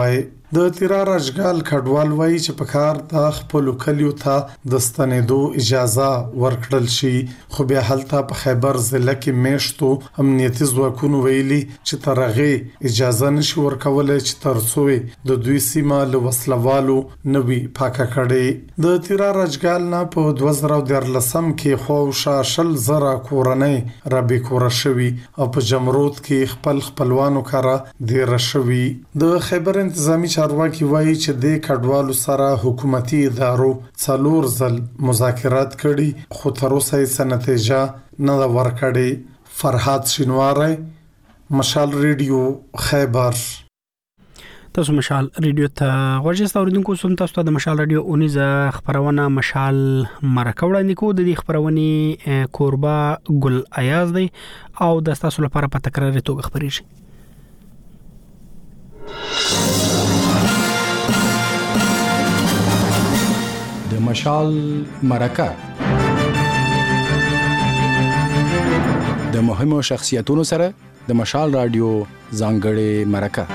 د تیرار اشغال کډوال وایي چې په کار د خپل کلیو ته د ستنېدو اجازه ورکړل شي، خو بیا هلته په خیبر ضلع کې میشتو امنیتي ځواکونو ویلي چې تر هغې اجازه نشي ورکولی چې تر څو د دوی سیمه له وسلوالو نه وي پاکه کړې. د تیرار اشغال نه په دوه زره دیارلسم کې خواوشا شل زره کورنۍ رابېکوره شوي او په جمرود کې خپل خپلوانو کره دیره شوي. د خیبر انتظامی چارواکي وایي چې د کډوالو سره حکومتي ادارو څلور ځل مذاکرات کړي خو تر اوسه یې نتیجه نه ده ورکړې. فرهاد شینواری، مشال ریډیو، خیبر. تاسو مشال ریډیو ته غوښتل اوریدونکو سم تاسو ته د مشال ریډیو اونیزه خبرونه مشال مرکه وړاندې کو. د دې خبرونه کوربه ګل ایاز دی او د تاسو لپاره په تکرار توګه خبرېږي. د مشال مرکه د مهمو شخصیتونو سره د مشال رادیو ځانګړې مرکه.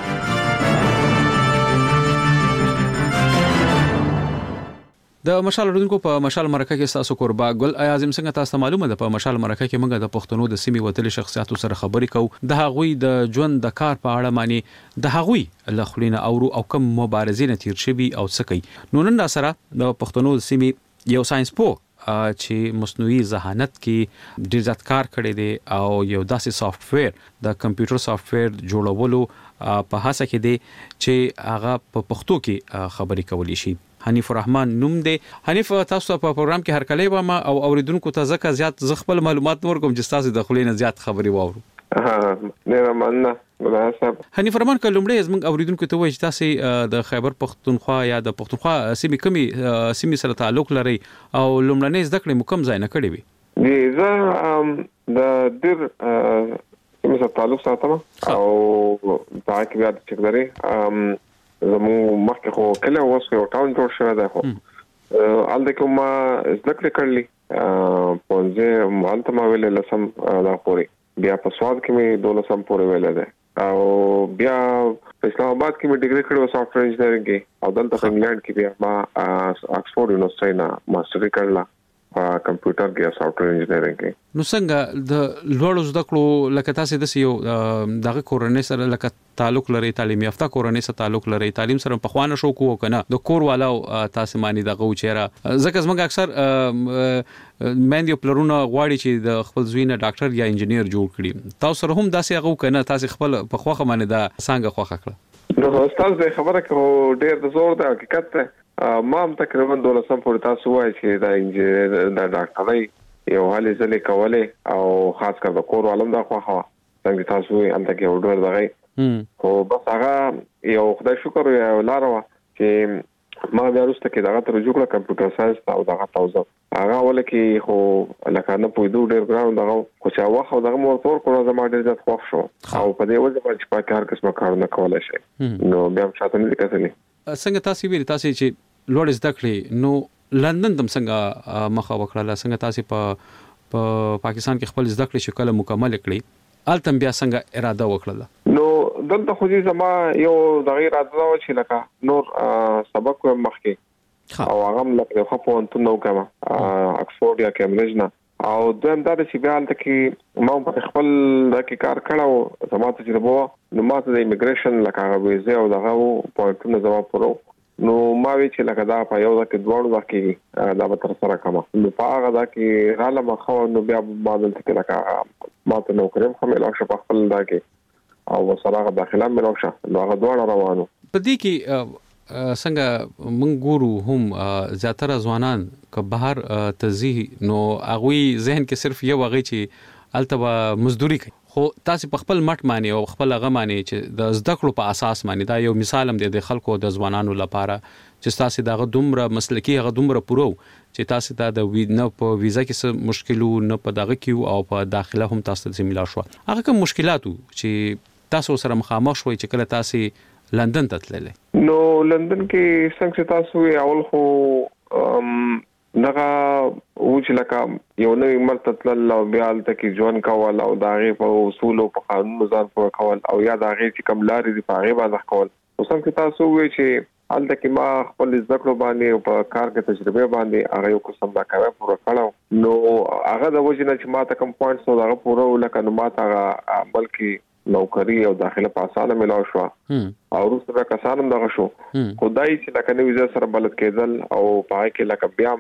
د مشال رودونکو په مشال مرکه کې تاسو قربا ګل اعظم څنګه تاسو معلومه ده په مشال مرکه کې موږ د پښتنو د سیمې وتلي شخصیتو سره خبرې کوو، د هغوی د ژوند د کار په اړه معنی د هغوی لخلینه اورو او کوم مبارزې نه تیر شوي او څه کوي. نو نن سره د پښتنو د سیمې یو ساينس پو چې مصنوعي ذهانت کې ډېر زیات کار کړی دی او یو داسې سافټویر د کمپیوټر سافټویر جوړولو په هڅه کې دی چې هغه په پښتو کې خبرې کولی شي. حنیف الرحمن نوم دی. حنیف تاسو په پروګرام کې هر کله ومه او اوریدونکو ته ځکه زیات ز خپل معلومات ورکوم چې تاسو د خلینو زیات خبري واورو. ها نه مننه مناسب. حنیف الرحمن کلمړې زموږ اوریدونکو ته وایي چې تاسو د خیبر پختونخوا یا د پختونخوا سیمې کمی سیمې سره تعلق لري او لومړنۍ زده کړې مکم ځای نه کړې وي. دی زه د ډیر سیمې سره تعلق ساتم او دا کې بیا چې لري زمو مخکې خو کله اوس یو ټاون جوړ شوی دی خو الته کوم ذکر کړلی پونځه مالته ما ویل لسم دا پوری بیا په سواد کې مې دولسم پوری ویل دی او بیا په اسلام آباد کې مې ډیګري کړو سافټویر انجینرینګ کې او دلته انګلند کې بیا ما آکسفورد یونیورسيټي نه ماستري کړلا په کمپیوټر کې سافټویر انجینرینګ کې. نو څنګه د لوړو زده کړو لکه تاسو د یو دغه کورنۍ سره لکه تعلق لري، تعلیم یافته کورنۍ سره تعلق لري، تعلیم سره په خوانه شو کو کنه د کور والو تاسو معنی دغه چیرې ځکه زموږ اکثر مېندې پلرونه غواړي چې د خپل زوینه ډاکټر یا انجینیر جوړ کړي. تاسو سره هم داسې هغه کنه تاسو خپل په خوخه باندې دا څنګه خوخه کړه؟ نو استاد د خبره کو ډېر د زور د حقیقت ما هم تقریبا دولسم پورې تاسو وایي چې دا انجینیر د ډاکټرۍ یو حالې ځلې کولې او خاص کر د کور عالم دا خوخه څنګه تاسو یې انته کې وډور دغه خو بس هغه یو خدای شکر یو لار و چې ما بیا وروسته کې دغه تر جوړه کمپیوټر ساينس او دغه تاسو هغه ولکه خو لکه نه پویدو ډېر ګران دغه خو چې واخه دغه موټر کوله زما ډېر ځات خوښ شو او په دې وجه باندې په کار کې څه کار نه کولای شي نو بیا شاته نه کتلې. څنګه تاسو ویل تاسو چې لوړ زده کړې نو لندن تم څنګه مخه وکړه څنګه تاسو په په پاکستان کې خپل زده کړې شکل مکمل کړې التم بیا څنګه اراده وکړه؟ نو دلته خو دې زما یو د غیر اراده و چې لکه نور سبق مخکې او هغه لکه خو په انت نو کما اکسفورد یا کیمبرج نه او دویم دا چې بیا الته کې ما په خپل د کار کړو زما ته چې وو نو ماته د ایمیګریشن لکه ویزه او دغه پوینټونه زما پرو نو ما وی چې لکه دا په یو ځکه دوړو ځکه دا به تر سره کما نو په هغه دا کې رااله مخه نو بیا ما دلته کې لکه ما ته نو کریم خو مې لا شپ خپل دا کې او وسره داخله مې لا شپ نو هغه دوړ روانو په دې کې څنګه موږ ګورو هم زیاتره ځوانان که بهر تزي نو هغه ذهن کې صرف یو هغه چې التبه مزدوري کوي خو تاسو په خپل مټ معنی او خپل هغه معنی چې د زده کړو په اساس معنی دا یو مثال هم دی د خلکو د ځوانانو لپاره چې تاسو دغه دومره مسلکی هغه دومره پرو چې تاسو ته د نه په ویزا کې څه مشکلو نه په دغه کې او په داخله هم تاسو ته ملا شو هغه کوم مشکلاتو چې تاسو سره مخامخ شوي چې کله تاسو لندن ته تللې؟ نو لندن کې څنګه تاسو اول خو دغه او چې لکه یو نوې مرتبه او بیا الته کې ځوان کول او داغه په اصول او په قانون ځان په کول او یا داغه چې کوم لارې دی په هغه باندې کول اوس هم تاسو وایي چې الته کې ما خپل ذکر باندې او په کار کې تجربه باندې هغه یو قسم دا کوي پوره کړو نو هغه د وجه نه چې ما ته کوم پوینټس او هغه پوره ولکه نو ما ته بلکې نوکری او داخله په اسانه ملاو شو او روسه کسانم دغه شو خدای چې لکه نو ویزا سره بلد کېدل او پای کې لکه بیا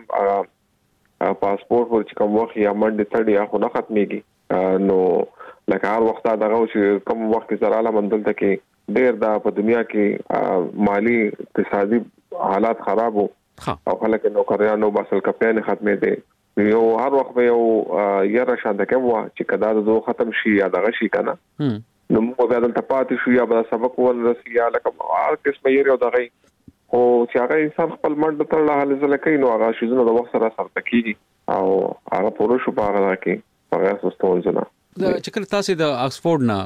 پاسپورت ورچ کوم وخت یا منډه تړي اخو نه ختميږي نو لکه هر وخت دغه چې کوم وخت سره لا مندل ته کې ډېر دا په دنیا کې مالی اقتصادي حالات خراب او خلک نوکریانو باسل کپیان ختمې دي یو هر وخت یو یره شاده کوم چې کدا د ختم شي یا دغه شي کنه نو موږ بیا دلته پاتې شو یا به سبق ولرسي یا لکه هر قسمه یې او دغه او چې هغه انسان خپل منډه تر له حل زله کوي نو هغه شیزونه د وخت سره سره کیږي او هغه پوره شو په هغه کې هغه سستول ځنه د چکر تاسو د آکسفورد نه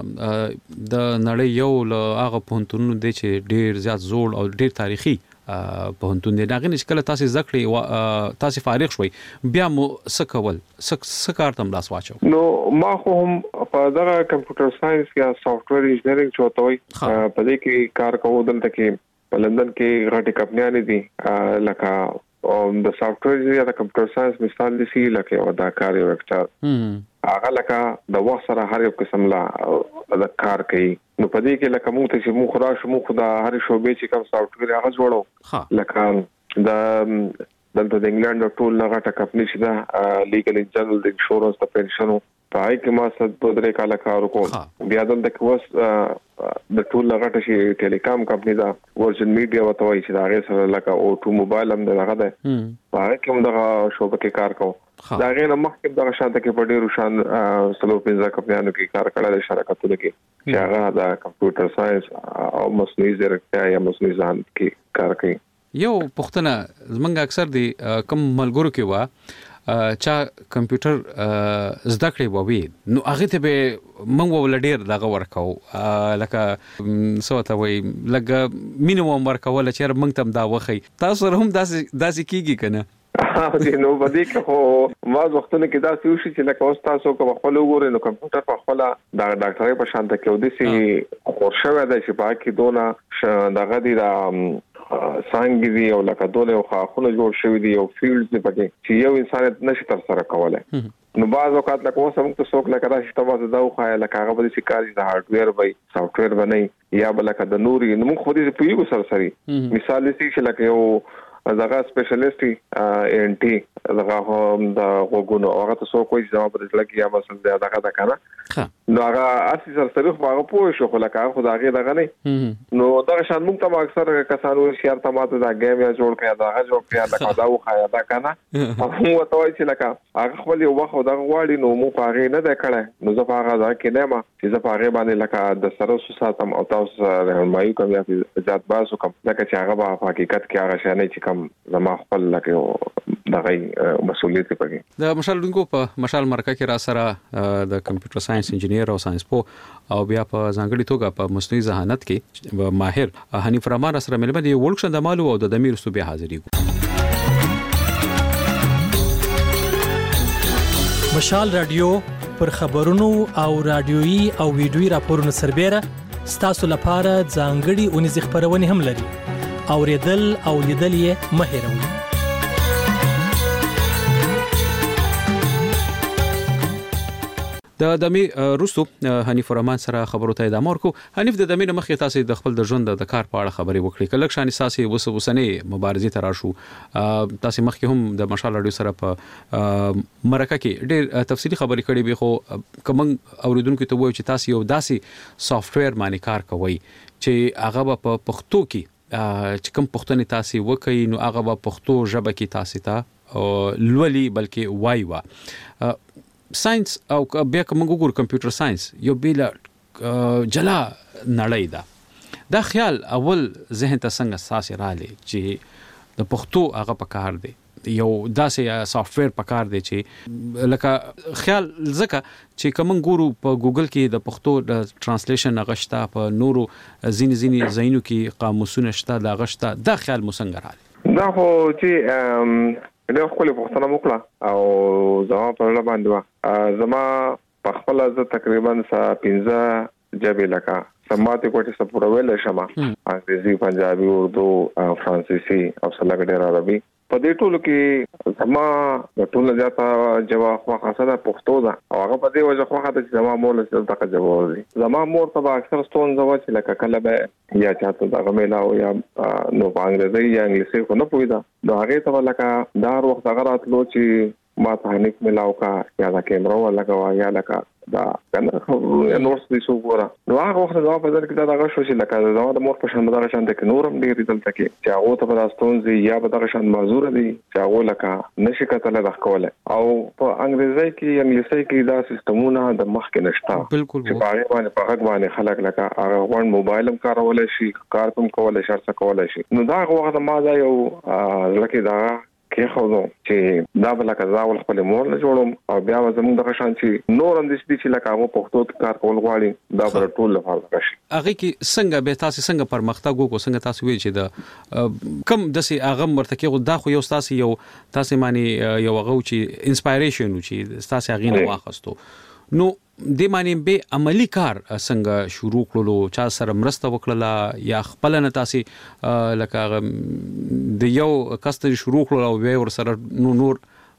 د نړۍ یو له هغه پونتونو د چې ډیر زیات زوړ او ډیر تاریخي پونتون دی داغه نشکله تاسو ذکرې تاسو فارغ شوي بیا مو سکول سک سکار تم لاس واچو نو ما خو هم په دغه کمپیوټر ساينس یا سافټویر انجینرینګ چوتوي په دې کې کار کوم دلته کې په لندن کې غټي کمپنیانې دي لکه د سافټویر یا د کمپیوټر ساينس مثال دي سی لکه او دا کار یو وکټر هغه لکه د وخت سره هر یو قسم لا د کار کوي نو په دې کې لکه موږ ته چې موږ راش موږ خدا هر شوبې چې کوم سافټویر هغه جوړو لکه د دلته د انګلند ټول لغه کمپنی چې دا لیګل ان جنرال د انشورنس د پنشنو پای کې ما ست په درې کال کار وکړ بیا دلته کې وس د ټول لغه شي ټیلیکام کمپنی دا ورجن میډیا وتوي چې دا غي سره لکه او ټو موبایل هم دغه ده پای کې هم دغه شوبه کې کار کوم دا غي نه مخکې دغه شاته کې په ډیرو شان سلو پنځه کمپنیانو کې کار کړل شرکتونو کې چې هغه د کمپیوټر ساينس او مصنوعي ځیرکتیا یا مصنوعي ذهن کې کار کوي یو پښتنه زمونږ اکثر دي کم ملګرو کې وا چا کمپیوټر زده کړی ووي نو هغه ته به موږ ول ډیر دغه ورکاو لکه سوته وي لکه مینیمم ورکاول چې موږ تم دا وخی تاسو هم داسې داسې کیږي کنه نو باندې که ما وختونه کې دا څه شي چې لکه اوس تاسو کوم خپل وګورئ نو کمپیوټر په خپل د ډاکټرۍ په شان ته کې ودی خور شوی دی چې باقي دونه دغه دی دا څنګه دی او لکه دونه خاخونه جوړ شوی دی او فیلډز دی پکې چې یو انسان نشي تر سره کولای نو بعض اوقات لکه اوس هم تاسو څوک لکه دا شته دا خو لکه هغه به چې کار د هارډویر وي سافټویر باندې یا بل لکه د نوري نو خو دې په یو سره سري مثال دې چې لکه یو دغه سپیشلیسټي ان ټي دغه هم د وګونو هغه تاسو کوی ځواب درلګي یا مثلا دغه دا کنه نو هغه اسی سره سره خو هغه پوه شو خو لکه خو دغه دغه نه نو دا شان موږ ته اکثر کسانو شهر ته ماته دا گیم یا جوړ کړی دا جوړ کړی لکه دا وخایا دا کنه هغه توای چې لکه هغه خپل یو وخت دا غواړي نو موږ هغه نه دا کړه نو زه هغه دا کې نه ما چې زه هغه باندې لکه د سره ساتم او تاسو رهنمایي کوم یا ځات باسو کوم لکه چې هغه په حقیقت کې هغه شانه چې زما خپل لکه دغه مسؤلیت پکې د مشال دونکو په مشال مرکه کې را سره د کمپیوټر ساينس انجینیر او ساينس پو او بیا په ځانګړي توګه په مصنوعي ذهانت کې ماهر حنیف رحمان سره ملمه دی ورکشن د مالو او د دمیر صوبې حاضرې مشال رادیو پر خبرونو او رادیوي او ویډیوي راپورونو سربېره ستاسو لپاره ځانګړي اونیز خبرونه هم لري اوریدل او لیدل یې مه هېروئ د دمي روستو حنیف رحمان سره خبرو ته ادامه ورکو حنیف د دمي مخې تاسو د خپل د ژوند د کار په اړه خبرې وکړې کله شان اساسي وس وسنې مبارزې تر شو تاسو مخکې هم د مشال رادیو سره په مرکه کې ډېر تفصیلی خبرې کړې به خو کوم اوریدونکو ته وایي چې تاسو یو داسي سافټویر باندې کار کوئ چې هغه په پښتو کې چې کوم پښتني تاسو وکړي نو هغه په پښتو ژبه کې تاسو ته لولي بلکې وای وا ساينس او بیا کوم ګور کمپیوټر ساينس یو بیل جلا نړۍ ده دا خیال اول ذهن ته څنګه ساسي رالی چې د پښتو هغه په کار دی یو داسې سافټویر په کار دی چې لکه خیال زکه چې کوم ګورو په ګوګل کې د پښتو د ترانسلیشن غشتا په نورو زین زین زینو کې قاموسونه شته دا غشتا دا خیال مسنګ رالی دا خو چې له خپل پښتنه وکړه او زما په لاره باندې زما په خپل ز تقریبا پنځه جبې لکه سماته کوټه سپورول شمه انګریزي پنجابي اردو فرانسیسي او سلاګ ډیر عربي په دې ټولو کې زما د ټولو زیاته جواب خو خاصه پښتو ده او هغه په دې وجه خو خاطر چې زما مور له څه جواب دي زما مور ته اکثر ستون زوا چې لکه کله به یا چاته دا غمیلا او یا نو انګریزي یا انګلیسي خو نه پوهیدا نو هغه ته لکه دار وخت هغه راتلو چې ما ته نیک ملاو کا یا دا کیمرا ولا کا یا لکه دا کنه نور څه شو ګورا نو هغه وخت دا په ځل کې دا هغه شو چې لکه دا د مور په شان مدار شان د نورم ډیر دلته کې چې هغه ته په داستون زی یا په دغه شان معذور دي چې هغه لکه نشي کتل د کوله او په انګریزي کې انګلیسي کې دا سیستمونه د مخ کې نشته بالکل چې په هغه باندې په هغه باندې خلک لکه هغه ون موبایل هم کارول شي کار هم کول شي څه کول شي نو دا هغه وخت ما دا یو لکه دا کې خو نو چې دا بل کزا ول خپل مور له جوړم او بیا زموږ د شان چې نور اندیش دي چې لکه هغه پښتو کار کول غواړي دا بل ټول لپاره شي هغه کې څنګه به تاسو څنګه پرمختګ وکړو څنګه تاسو وی چې دا کم د سي هغه مرتکه غو دا خو یو تاسو یو تاسو معنی یو هغه چې انسپایریشن چې تاسو هغه نه واخستو نو د معنی به عملی کار څنګه شروع کړلو چا سره مرسته وکړه یا خپل نه تاسو لکه د یو کستر شروع کړلو او ور سره نور نور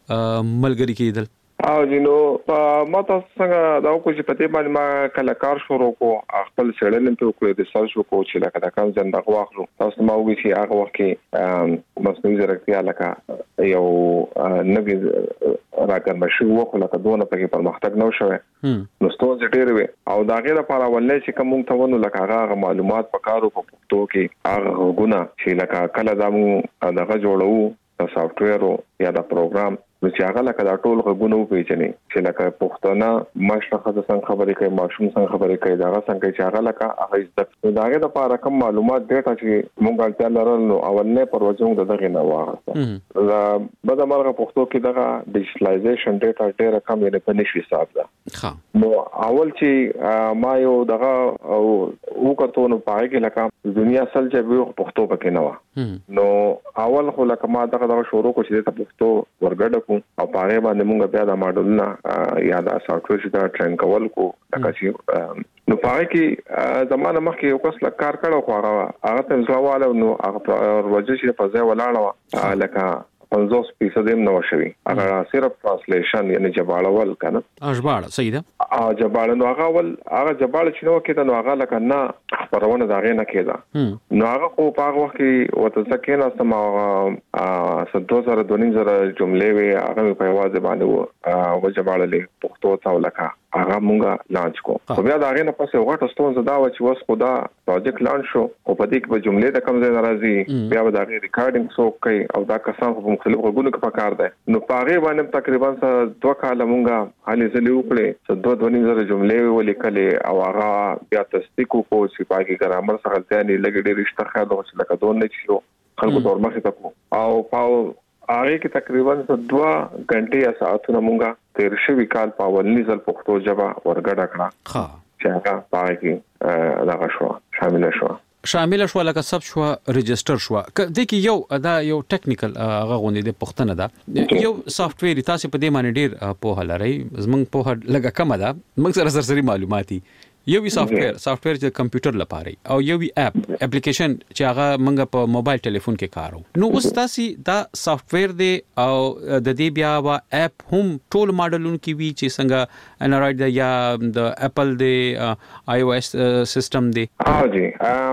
ملګری کېدل او جنو ما تاسو څنګه دا کو چې پته باندې ما کله کار شروع کو خپل سړل په کوی د سرچ کو چې لکه دا کوم ځنده واخلو تاسو ما وګورئ چې هغه وخت کې مصنوعي ځیرکتیا لکه یو نوی راګرم شو خو لکه دونه په پرمختګ نو شوه نو ستاسو ډیر وي او دا غیر لپاره ولې چې کوم ته ونه لکه هغه معلومات په کارو په پښتو کې هغه غونه چې لکه کله دا مو دغه جوړو د سافټویر یا د پروګرام نو چې هغه لکه دا ټول غوونه پیژني چې لکه پښتانه مشرخه د څنګه خبرې کوي ماشوم څنګه خبرې کوي دا څنګه چې هغه لکه هغه عزت دا غي د لپاره کوم معلومات ډیټا چې مونږ اړتیا لرل نو اولنې پروژه د دغه نه واغسته دا بد مرغه پښتو کې دغه ډیجیټلایزیشن ډیټا ډیره کم یې په نشي حساب ده نو اول چې ما یو دغه او وکړو نو پای کې لکه دنیا سل چې به پښتو پکې نه و نو اول خو لکه ما دغه دغه شروع کو چې د پښتو ورګډ او پاره باندې موږ بیا د ماډلونه یا د سافټویر چې دا ټرین کول کو لکه چې نو پاره کې زمانه مخکې یو کس لکار کړو خو هغه هغه ته ځواله نو هغه ورځ چې په ځای ولاړه لکه پنځوس فیصد هم نو شوی هغه صرف ترانسلیشن یعنی جباړول کنه اجباړه صحیح ده ا جباړه نو هغه ول هغه جباړه چې نو کېده نو هغه لکه نه خبرونه دا غي نه کېده نو هغه خو په هغه وخت کې وته ځکه نه سم ا سدو سره دونیم سره جملې وي هغه په आवाज باندې و او جباړه له پښتو ته ولکه هغه مونږه لانچ کو خو بیا دا غي نه پسې وغټ ستون زدا و چې وس خدا پروجیکټ لانچ شو او په دې کې به جملې د کم ځای ناراضي بیا به دا غي ریکارډینګ سو کوي او دا کسان په مختلف غوږونو کې پکار ده نو پاره باندې تقریبا دوه کال مونږه حالي زلي وکړي څه دوه دونیم زره جملې ولیکلې او هغه بیا تصدیق کو چې پاکي ګرامر څخه ځانې لګې ډېر رښتا خاله چې لکه دوه نه شو خلکو تور مخه تکو او پاو هغه کې تقریبا دوه غنټې یا ساعتونه مونږه تیر شوی کال په ولني ځل پښتو ژبه ورګډه کړه ها چې هغه پای کې دا شو شامل شو شامل شو لکه سب شو ريجستر شو د کې یو دا یو ټیکنیکل هغه غونډه د پښتنه ده یو سافټویر تاسو په دې باندې ډیر په لري زمنګ په لګه کم ده موږ سره سرسري معلوماتي یو وی سافټویر سافټویر چې کمپیوټر لپاره او یو وی اپ اپلیکیشن چې هغه موږ په موبایل ټلیفون کې کارو نو اوس تاسو دا سافټویر دی او د دې بیا وا اپ هم ټول ماډلونو کې وی چې څنګه انډراید دی یا د اپل دی آی او اس سیستم دی ها جی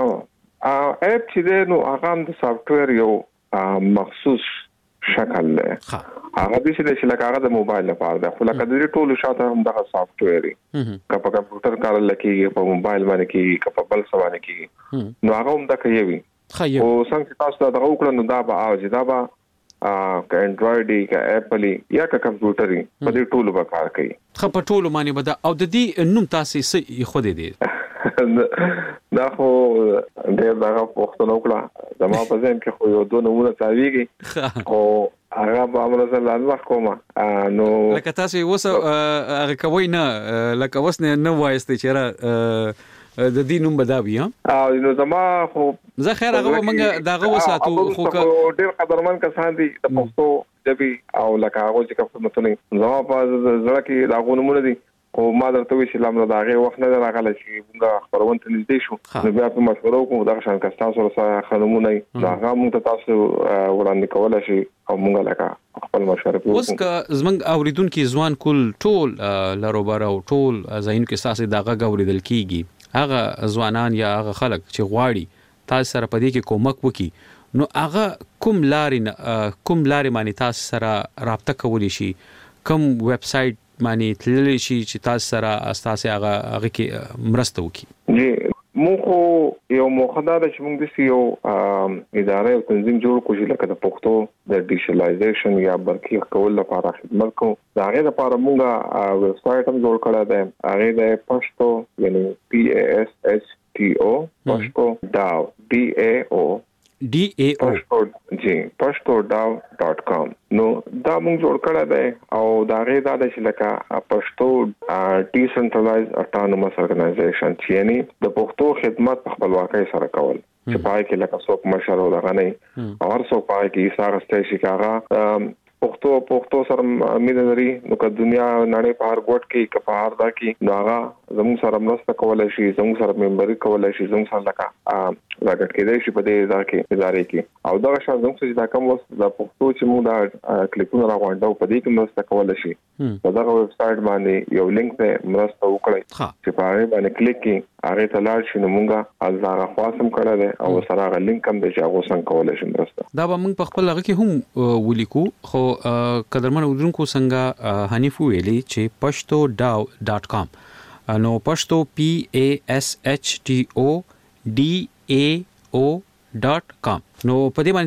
اپ چې دی نو هغه د سافټویر یو مخصوص شکل له هغه د چې لکه هغه د موبایل لپاره ده خو لکه د ټولو شاته هم دغه سافټویر دی که په کمپیوټر کار لکه په موبایل باندې کې که په بل څه باندې کې نو هغه هم د کوي او څنګه تاسو دا وکړو نو دا به او دا به ا انډراید یا اپل یا کمپیوټر په دې ټولو به کار کوي خو په ټولو باندې به او د دې نوم تاسو یې خو دې دا خو ډېر دا پښتنو کړه زما په ځین کې خو یو دوه نمونه تاویږي او هغه به امر زه لاندې کوم نو لکه تاسو وسه هغه کوي نه لکه وسنه نه وایسته چیرې د دې نوم بداوی ها او نو زما خو زه خیر هغه مونږ داغه وساتو خو ډېر قدرمن کسان دي د پښتو دبي او لکه هغه چې کوم متونه زما په زړه کې داغه نمونه دي او ما درته وی چې لامل داغه وخت نه راغله چې موږ خبرونه ته نږدې شو نو بیا په مشوره کوم دا شان کستا سره خنمونه دا هغه موږ تاسو وړاندې کولای شي او موږ لکه خپل مشوره کوو اوس که زمنګ اوریدونکو ځوان کول ټول لروبر او ټول زاین کې ساسي داغه اوریدل کیږي هغه ځوانان یا هغه خلک چې غواړي تاسو سره پدې کې کومک وکي نو هغه کوم لارې کوم لارې باندې تاسو سره رابطه کولی شي کوم ویب سټ باندې تللی شي چې تاسو سره تاسو هغه هغه کې مرسته وکي جی موږ یو مخدار چې موږ د یو ادارې او تنظیم جوړ کوو چې لکه د پښتو د ډیجیټلایزیشن یا برقي کول لپاره خدمت کوو دا غي لپاره موږ ویب سټ هم جوړ کړی دی هغه د پښتو یعنی پی ا اس ایچ टी ओ पश्तो डाव D A O D A O Pashto G Pashto डाव डॉट कॉम نو دا موږ جوړ کړی دی او دا غي دا د شلکه پښتو ډیسنټرلایز اټانومس ارګنایزیشن چې یعنی د پښتو خدمت په خپلواکۍ سره کول چې پای کې لکه څوک مشر و دغه نه او هر څوک پای کې سارسته شي کاغه پښتو پښتو سره مینه لري نو که دنیا نړۍ په هر ګوټ کې کفار دا کې نو هغه زموږ سره مرسته کولای شي زموږ سره ممبري کولای شي زموږ سره لکه راګټ کېدای شي په دې ځای کې ادارې کې او دا شان زموږ چې دا کوم وس د پښتو چې موږ دا کلیپونه راغونډو په دې کې مرسته کولای شي په دا ویب سټ باندې یو لینک ته مرسته وکړئ چې په هغه باندې کلیک کړئ هغه ته لاړ شي نو موږ ازاره خاصم کړل دي او سره هغه لینک هم د هغه څنګه کولای شي مرسته دا به موږ په خپل هغه کې هم ولیکو خو قدرمن ودونکو څنګه حنیف ویلي چې پښتو ډاو ډاٹ کام نو پښتو پی ا اس ایچ ټی او ډی ا او ډاٹ کام نو په دې باندې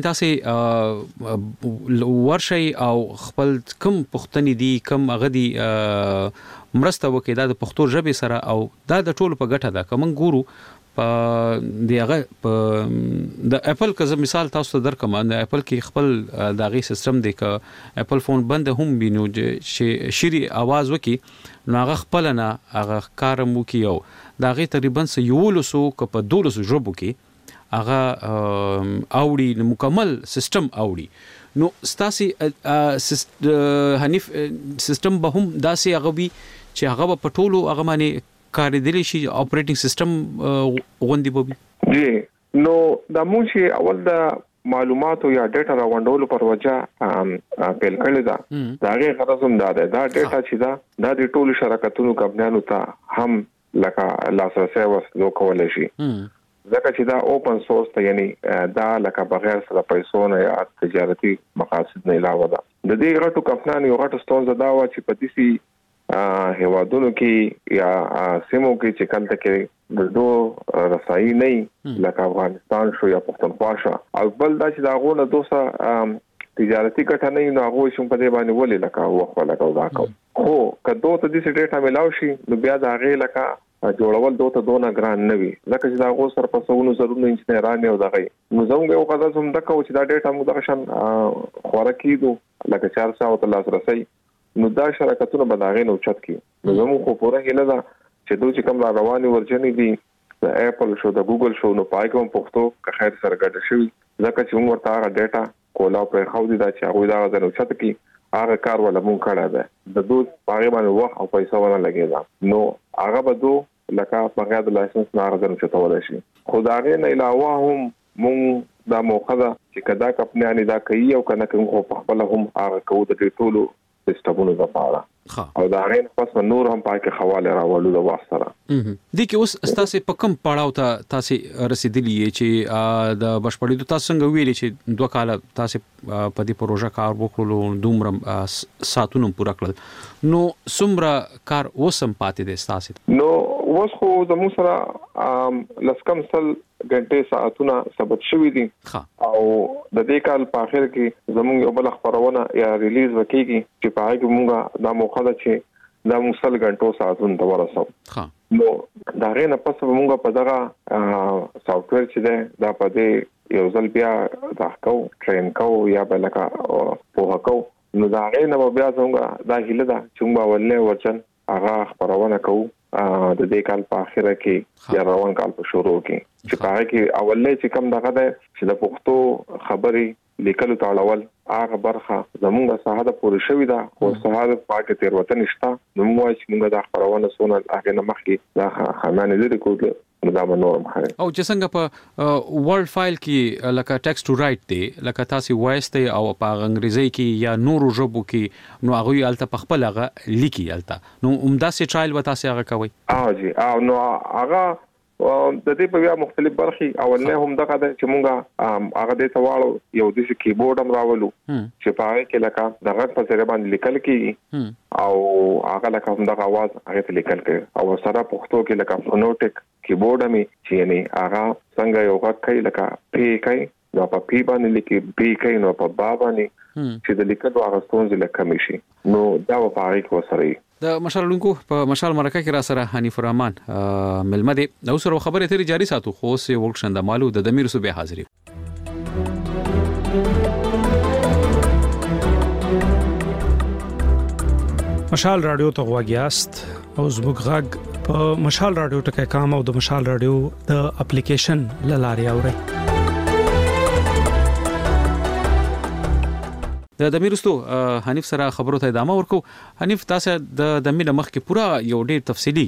تاسو ورشي او خپل کم پښتني دي کم هغه دي مرسته وکړي دا د پښتو ژبې سره او دا د ټولو په ګټه ده کوم ګورو په دی هغه په د اپل کزه مثال تاسو درکم د اپل کې خپل داغي سیستم دی ک اپل فون بند هم بینو چې شری आवाज وکي نو هغه خپل نه هغه کارم وکي او داغي تقریبا یولسو ک په دولسو ژبو کې هغه اوړي مکمل سیستم اوړي نو ستاسي حنیف سیستم به هم داسې هغه وي چې هغه په ټولو هغه باندې کاریدلی شي اپریټینګ سیستم غوندي بوبي جی نو د موږ اول د معلوماتو یا ډیټا راوندولو پر وجه پیل کړی دا داغه غرض هم دا ده دا ډیټا چې دا د ټولو شرکتونو کمپنیانو ته هم لکه لاسرسي وسلو کولای شي ځکه چې دا اوپن سورس ته یعنی دا لکه بغیر سره پیسو نه یا تجارتي مقاصد نه علاوه ده د دې غټو کمپنیانو یو غټ ستونزه دا و چې په دې هیوادونو کې یا سیمو کې چې کله کې د دوه رسایي نه لکه افغانستان شو یا پښتونخوا شو او بل دا چې دا غوونه دوسه تجارتي ګټه نه نو هغه شوم په دې باندې ولې لکه وخت لکه دا کو خو کله ته دې ډیټا ملاو شي نو بیا دا غي لکه جوړول دوته دونه ګران نه وي ځکه چې دا غو سر په سونو ضروري انجنیران او دغه نو زموږ یو قضا هم دغه چې دا ډیټا موږ دغه شان خوراکي دو لکه چار سو ته لاس رسي نو دا شرکتونه بداغې نو چت کی نو زموږ خو پوره هله دا چې دوی چې کوم را رواني ورجنې دي د اپل شو د ګوګل شو نو پای کوم پښتو که خیر سره ګډ شي ځکه چې موږ ورته هغه ډیټا کولا پر خو دي دا چې هغه دا غوډه چت کی هغه کار ولا مونږ کړه ده د دوی پاره باندې وخت او پیسې ونه لګیدا نو هغه به دو لکه په غیر د لایسنس نه راځي چې تول شي خدای نه علاوه هم مونږ دا موخه چې کدا کپنیانی دا کوي او کنه کوم په خپل هم هغه کوو د ټولو سیستمونو لپاره او دا غین پس نور هم پای کې حواله راولو د واسطه د کې اوس تاسو په کوم پړاو ته تاسو رسیدلی چې د بشپړېدو تاسو څنګه ویلي چې دوه کال تاسو په دې پروژه کار وکړو دومره ساتونو پوره کړل نو څومره کار وسم پاتې دي تاسو نو اوس خو د مو سره لسکم سل غنټه ساعتونه ثبت شوې دي او د دې کال په اخر کې زموږ یو بل خبرونه یا ریلیز وکړي چې په هغه کې موږ دا موخه ده چې دا مسل غنټو ساعتونه د ورسو نو دا غینه پس موږ په دغه سافټویر چې ده دا په دې یو ځل بیا دا کو ټرین کو یا بلکا په هکو نو دا غینه بیا څنګه دا هله ده چې موږ ولې ورچن هغه خبرونه کوو د دې کال په اخره کې یا روان کال په شروع کې چې پاره کې اولې چې کم دغه ده چې د پښتو خبري لیکلو تاړول هغه برخه زموږه ساحه د پوره شوې ده او ساحه د پاکه تیروتنه نشته نو موږ چې موږ د خبرونه سونه هغه نه مخکې دا خمانه لري کوله دا نورم خره او چې څنګه په ورډ فایل کې لکه ټیکست ټو رائټ دی لکه تاسو وایس ته او په انګریزي کې یا نورو ژبو کې نو هغه الته په خپل هغه لیکي الته نو عمده سي ټرایل وتا سي هغه کوي اه جی او نو هغه د دې په بیا مختلف برخې اولنه هم دغه چې مونږه هغه د تواړو یو د کیبورډ هم راولو چې په هغه کې لکه دغه په ځای باندې لیکل کیږي او هغه لکه هم دغه आवाज هغه لیکل کیږي او سره پښتو کې لکه فونوټیک کیبورډ می چې یعنی هغه څنګه یو غږ کوي لکه پی کوي نو په پی باندې لیکي بی کوي نو په با باندې چې د لیکلو هغه ستونزې لکه مشي نو دا په هغه کې وسره د مشال لونکو په مشال مرکه کې را سره حنیف الرحمن ملمه دي نو سره خبره تری جاری ساتو خو سه ورکشند مالو د دمیر صوبې حاضرې مشال رادیو ته غواګیاست او زموږ غږ په مشال رادیو ټکي کام او د مشال رادیو د اپلیکیشن لاري اوري د دمیرستو حنیف سره خبرو ته ادامه ورکو حنیف تاسو د دمیر مخ کې پورا یو ډیر تفصیلی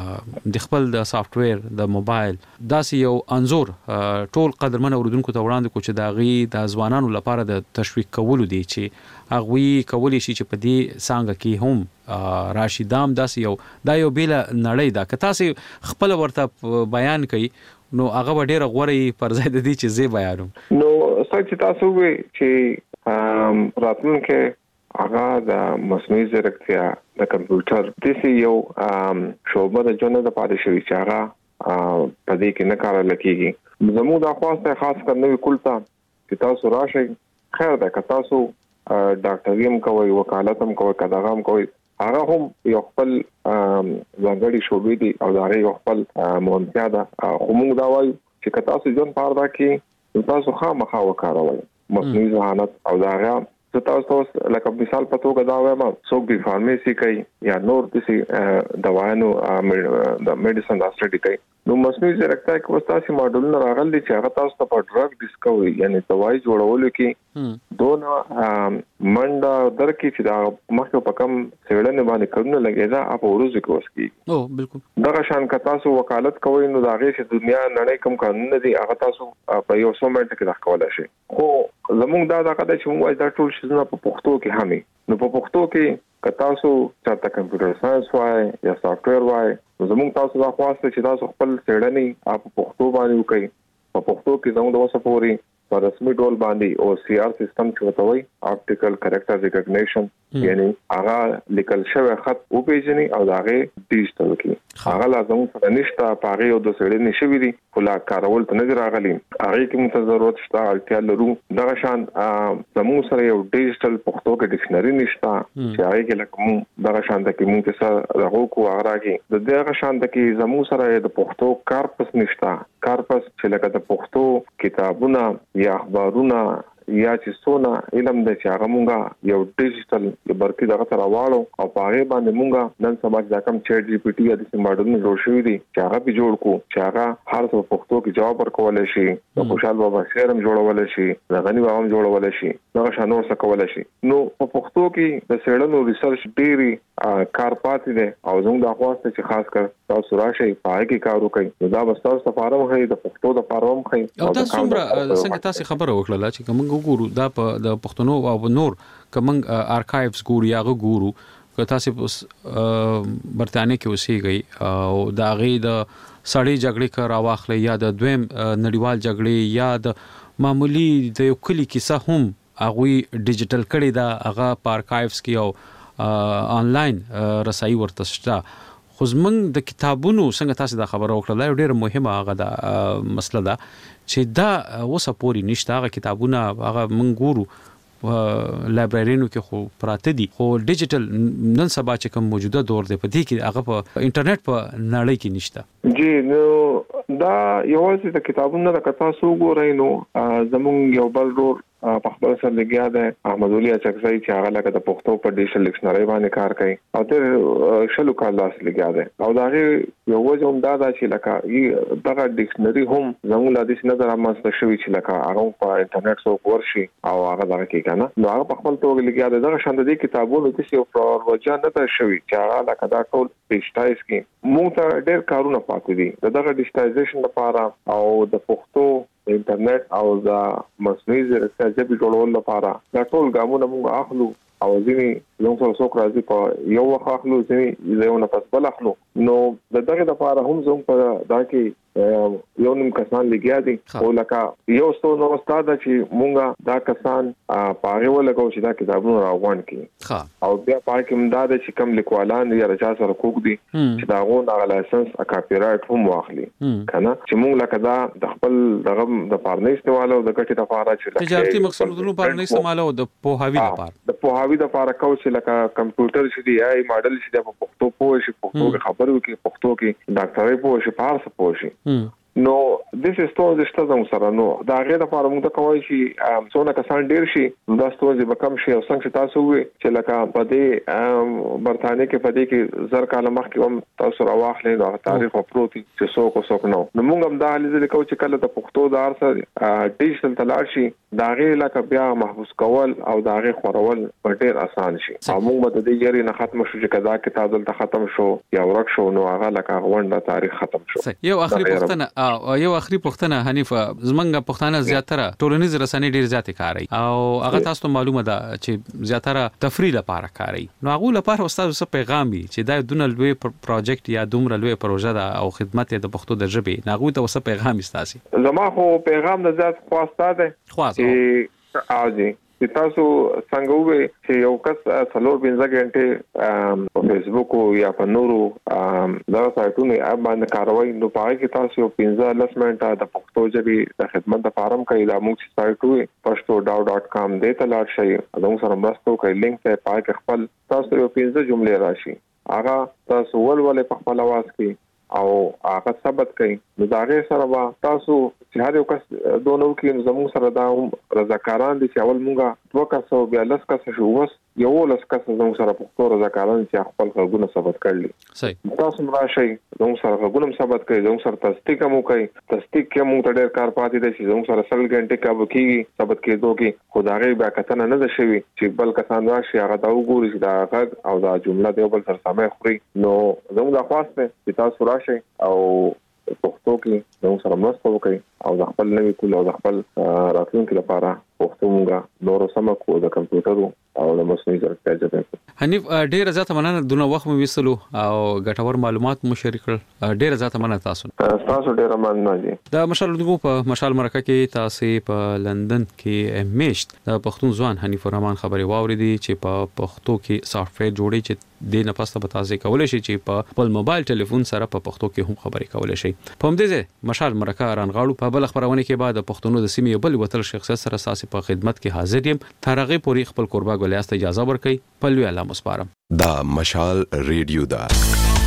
د خپل د سافټ ویر د موبایل داسې یو انزور ټول قدرمن اوردونکو ته وړاندې کو چې دا غي د ځوانانو لپاره د تشویق کولو دی چې هغه کولی شي چې په دې څنګه کې هم راشدام داسې یو دا یو بیل نړۍ دا که تاسو خپل ورته بیان کړئ نو هغه ډیره غوړی پر ځای د دې چې زی بیانوم نو څه تاسو وی چې ام راتلونکې هغه د مصنوعي ځیرکتیا د کمپیوټر د سی یو ام شوبه د جنو د پاره شوی چې هغه په دې کې نه کار لکېږي زموږ د خواسته خاص کر نوې کولتا چې تاسو راشي خیر ده که تاسو ډاکټري هم کوي وکالت هم کوي کداغه هم کوي هغه هم یو خپل ځانګړي شوبې دي او دا یو خپل مونږه ده خو موږ دا وایو چې تاسو ځون پاره کې تاسو خامخا وکاروي مصنوعي ذهانت او دا هغه تاسو لکه مثال په توګه دا وایم څوک به فارمیسي کوي یا نور د دوايانو د میډیسن دا سټډي کوي نو مصنوعي ځیرکتیا کې وستاسي ماډلونه راغلي چې هغه تاسو ته په ډرګ ډیسکوري یعنی دوايي جوړولو کې دونه منډه درکې چې دا مخکې په کم سیړنه باندې کړنه لګي دا په ورځ کې وسکي او بالکل دا شان که تاسو وکالت کوئ نو دا غي چې دنیا نړۍ کم قانون دي هغه تاسو په یو څو منټ کې راکولای شي خو زموږ دا دا چې موږ دا ټول شي په پښتو کې همي نو په پښتو کې که تاسو چاته کمپیوټر ساينس وای یا سافټ ویر وای زموږ تاسو دا خواسته چې تاسو خپل سیړنی په پښتو باندې وکړئ په پښتو کې زموږ د وسه پوري په رسمي ډول باندې او سی آر سیستم چې وتوي اپټیکل کریکټر ریکګنیشن یعنی هغه لیکل شوی خط او پیژني او هغه ډیجیټل کې هغه لازم څه نشته پاره او د سړي نشوي دي خلا کارول ته نه راغلي هغه کې موږ ضرورت شته اړتیا لرو دا شان زموږ سره یو ډیجیټل پښتو کې ډکشنری نشته چې هغه کې لکه دا شان د کې موږ سره راغو کو هغه کې د دغه شان د کې زموږ سره د پښتو کارپس نشته کارپس چې لکه د پښتو کتابونه یا اخبارونه یا چې سونا علم د چې هغه مونږه یو ډیجیټل برکی دغه تر واړو او هغه باندې مونږه نن سبا د کوم چیټ جی پی ټی یا د ماډلونو جوړ شوی دي چې هغه به جوړ کو چې هغه هر څه پښتو کې جواب ورکول شي د خوشحال بابا شعرم جوړول شي د غنی بابا هم جوړول شي دا شانور څه کول شي نو په پښتو کې د سیړنو ریسرچ ډيري کار پاتې دي او زموږ د خواسته چې خاص کر تاسو راشي پای کې کار وکړي دا بستاو سفارم هي د پښتو د فارم هي او تاسو څنګه څنګه تاسو خبره وکړه چې کوم ګورو دا په د پښتنو او نور کوم ارکایوز ګورو یا ګورو که تاسو برتانیې کې اوسېږئ او دا غي د سړی جګړې کار واخلې یا د دویم نړیوال جګړې یا د معمولی د یو کلی کیسه هم هغه ډیجیټل کړي دا هغه په ارکایوز کې او انلاین رسایي ورته شته خو زمنګ د کتابونو څنګه تاسو دا خبره وکړه دا ډیره مهمه هغه دا مسله ده چې دا اوسه پوری نشته هغه کتابونه هغه مونږ ګورو لایبرریونو کې خو پراته دي خو ډیجیټل نن سبا چې کوم موجوده دور دی په دې کې هغه په انټرنیټ په نړۍ کې نشته جی نو دا یوازې د کتابونو د کتا سو ګورای نو زمونږ یو بل ډور په خپل سره لګیا ده احمد ولي اچکزی چې هغه لکه د پښتو په ډیجیټل ډکشنری باندې کار کوي او تر شلو کال لاس لګیا ده او دا یو وجه هم دا ده چې لکه دغه ډکشنری هم زموږ لا د نظر امسته شوی چې لکه هغه په انټرنیټ سو ورشي او هغه دغه کې کنه نو هغه په خپل توګه لګیا ده دغه شاند دي کتابونو د یو پروژه نه ده شوی چې هغه لکه دا ټول ډیجیټایز کی موږ ته ډېر کارونه پاتې دي دغه ډیجیټایزیشن لپاره او د پښتو انټرنیټ او د مصنوعي ځیرکتیا ژبې جوړول لپاره دا ټول ګامونه موږ اخلو او ځینی زموږ سره څوک راځي په یو وخت اخلو ځینی یو نه پس بل اخلو نو د دغه لپاره هم زموږ په دا کې یو نیم کسان لګیا دي او لکه یو څو نو استاد چې مونږه دا کسان پاره ولګو چې دا کتابونه راوړل کی او بیا پاره کې مداد چې کم لیکوالان یا رچا سره کوک دي چې دا غو دا لایسنس ا کاپی رائټ هم واخلي کنه چې مونږ لکه دا د خپل دغه د پارنې استعمالو د ګټې لپاره چې تجارتي مقصدونو پارنې استعمالو د پوهاوی لپاره د پوهاوی لپاره کو چې لکه کمپیوټر چې دی آی ماډل چې د پښتو پوه شي پښتو خبرو کې پښتو کې ډاکټرۍ پوه شي فارس پوه شي نو د څه ستو د شته سره نو دا غیر لپاره موږ ته کوي چې څونه کسان ډیر شي دا ستوځي به کم شي او څنګه تاسو وي چې لکه په دې برتانیې کې په دې کې زر کاله مخکې هم تاسو راوخلې دا تاریخ او پروتي چې څوک څوک نو نو موږ هم دا لیدل کوو چې کله د پښتو دار سره ډیجیټل تلاړ شي دا غیر لکه بیا محفوظ کول او دا غیر خورول په ډیر اسان شي او موږ به د دې یاري نه ختم شو چې کدا کتاب دلته ختم شو یا ورک شو نو هغه لکه غونډه تاریخ ختم شو یو اخري پوښتنه او یو اخري پوښتنه حنیف زمنګ پښتانه زیاتره ټولنیز رسنۍ ډیر زیات کاروي او هغه تاسو ته معلومه ده چې زیاتره تفریح لپاره کاروي نو هغه لپاره استاد څه پیغام وي چې دا دونه لوی پروجیکټ یا دومره لوی پروژه ده او خدمت د پښتو د ژبې هغه ته څه پیغام استاسي زما خو پیغام د ذات خواسته ده خواسته اځي چې تاسو څنګه وې چې یو کس څلور پنځه غنټې په فیسبوک یا په نورو دا سایټونو باندې کاروي نو پای کې تاسو پنځه لس منټه د پښتو ژبې د خدمت لپاره کوي دا موږ سایټ وې پښتو ډاو ډاټ کام دې ته لاړ شئ دا سره مرسته کوي لینک ته پای کې خپل تاسو یو پنځه جملې راشي هغه تاسو ولولې په خپل आवाज کې او هغه ثبت کړئ نو دا غي سره تاسو چې هر یو کس دونو کې زموږ سره دا رضاکاران دي چې اول مونږه دوه کسو بیا لس کس شو وس یو لس کس زموږ سره پښتو رضاکاران چې خپل غوونه ثبت کړل صحیح تاسو راشي زموږ سره غوونه ثبت کړئ زموږ سره تصدیق مو کوي تصدیق کې مونږ ته ډېر کار پاتې دي چې زموږ سره سل غنټه کا وکي ثبت کېدو کې خدای بیا کتنه نه ده شوی چې بل کسان راشي هغه دا وګوري چې دا غږ او دا جمله دی بل سره سمه خوري نو زموږ د خواسته چې تاسو راشي او پښتو کې زموږ سره مرسته وکړي او د خپل نوي کول او د خپل راتلونکي لپاره پښتو مونږه نور سم کو د کمپیوټر او د مصنوعي ځیرکتیا ژبه حنیف ډیر زیاته مننه دونه وخت مو وسلو او ګټور معلومات مو شریک کړل ډیر زیاته مننه تاسو تاسو ډیر مننه دي د مشال دغه په مشال مرکه کې تاسو په لندن کې میشت د پښتون ځوان حنیف الرحمن خبري واوریدي چې په پښتو کې سافټویر جوړي چې د نفسه په تاسو کولای شي چې په خپل موبایل ټلیفون سره په پښتو کې هم خبري کولای شي په همدې ځای مشال مرکه رانغاړو په بل خبرونه کې بعد پښتونو د سیمې بل وتل شخصیت سره اساسي په خدمت کې حاضر یم ترغه پوری خپل قربا ګلیاست اجازه ورکړي په لوی الله مسپارم دا مشال ریډیو دا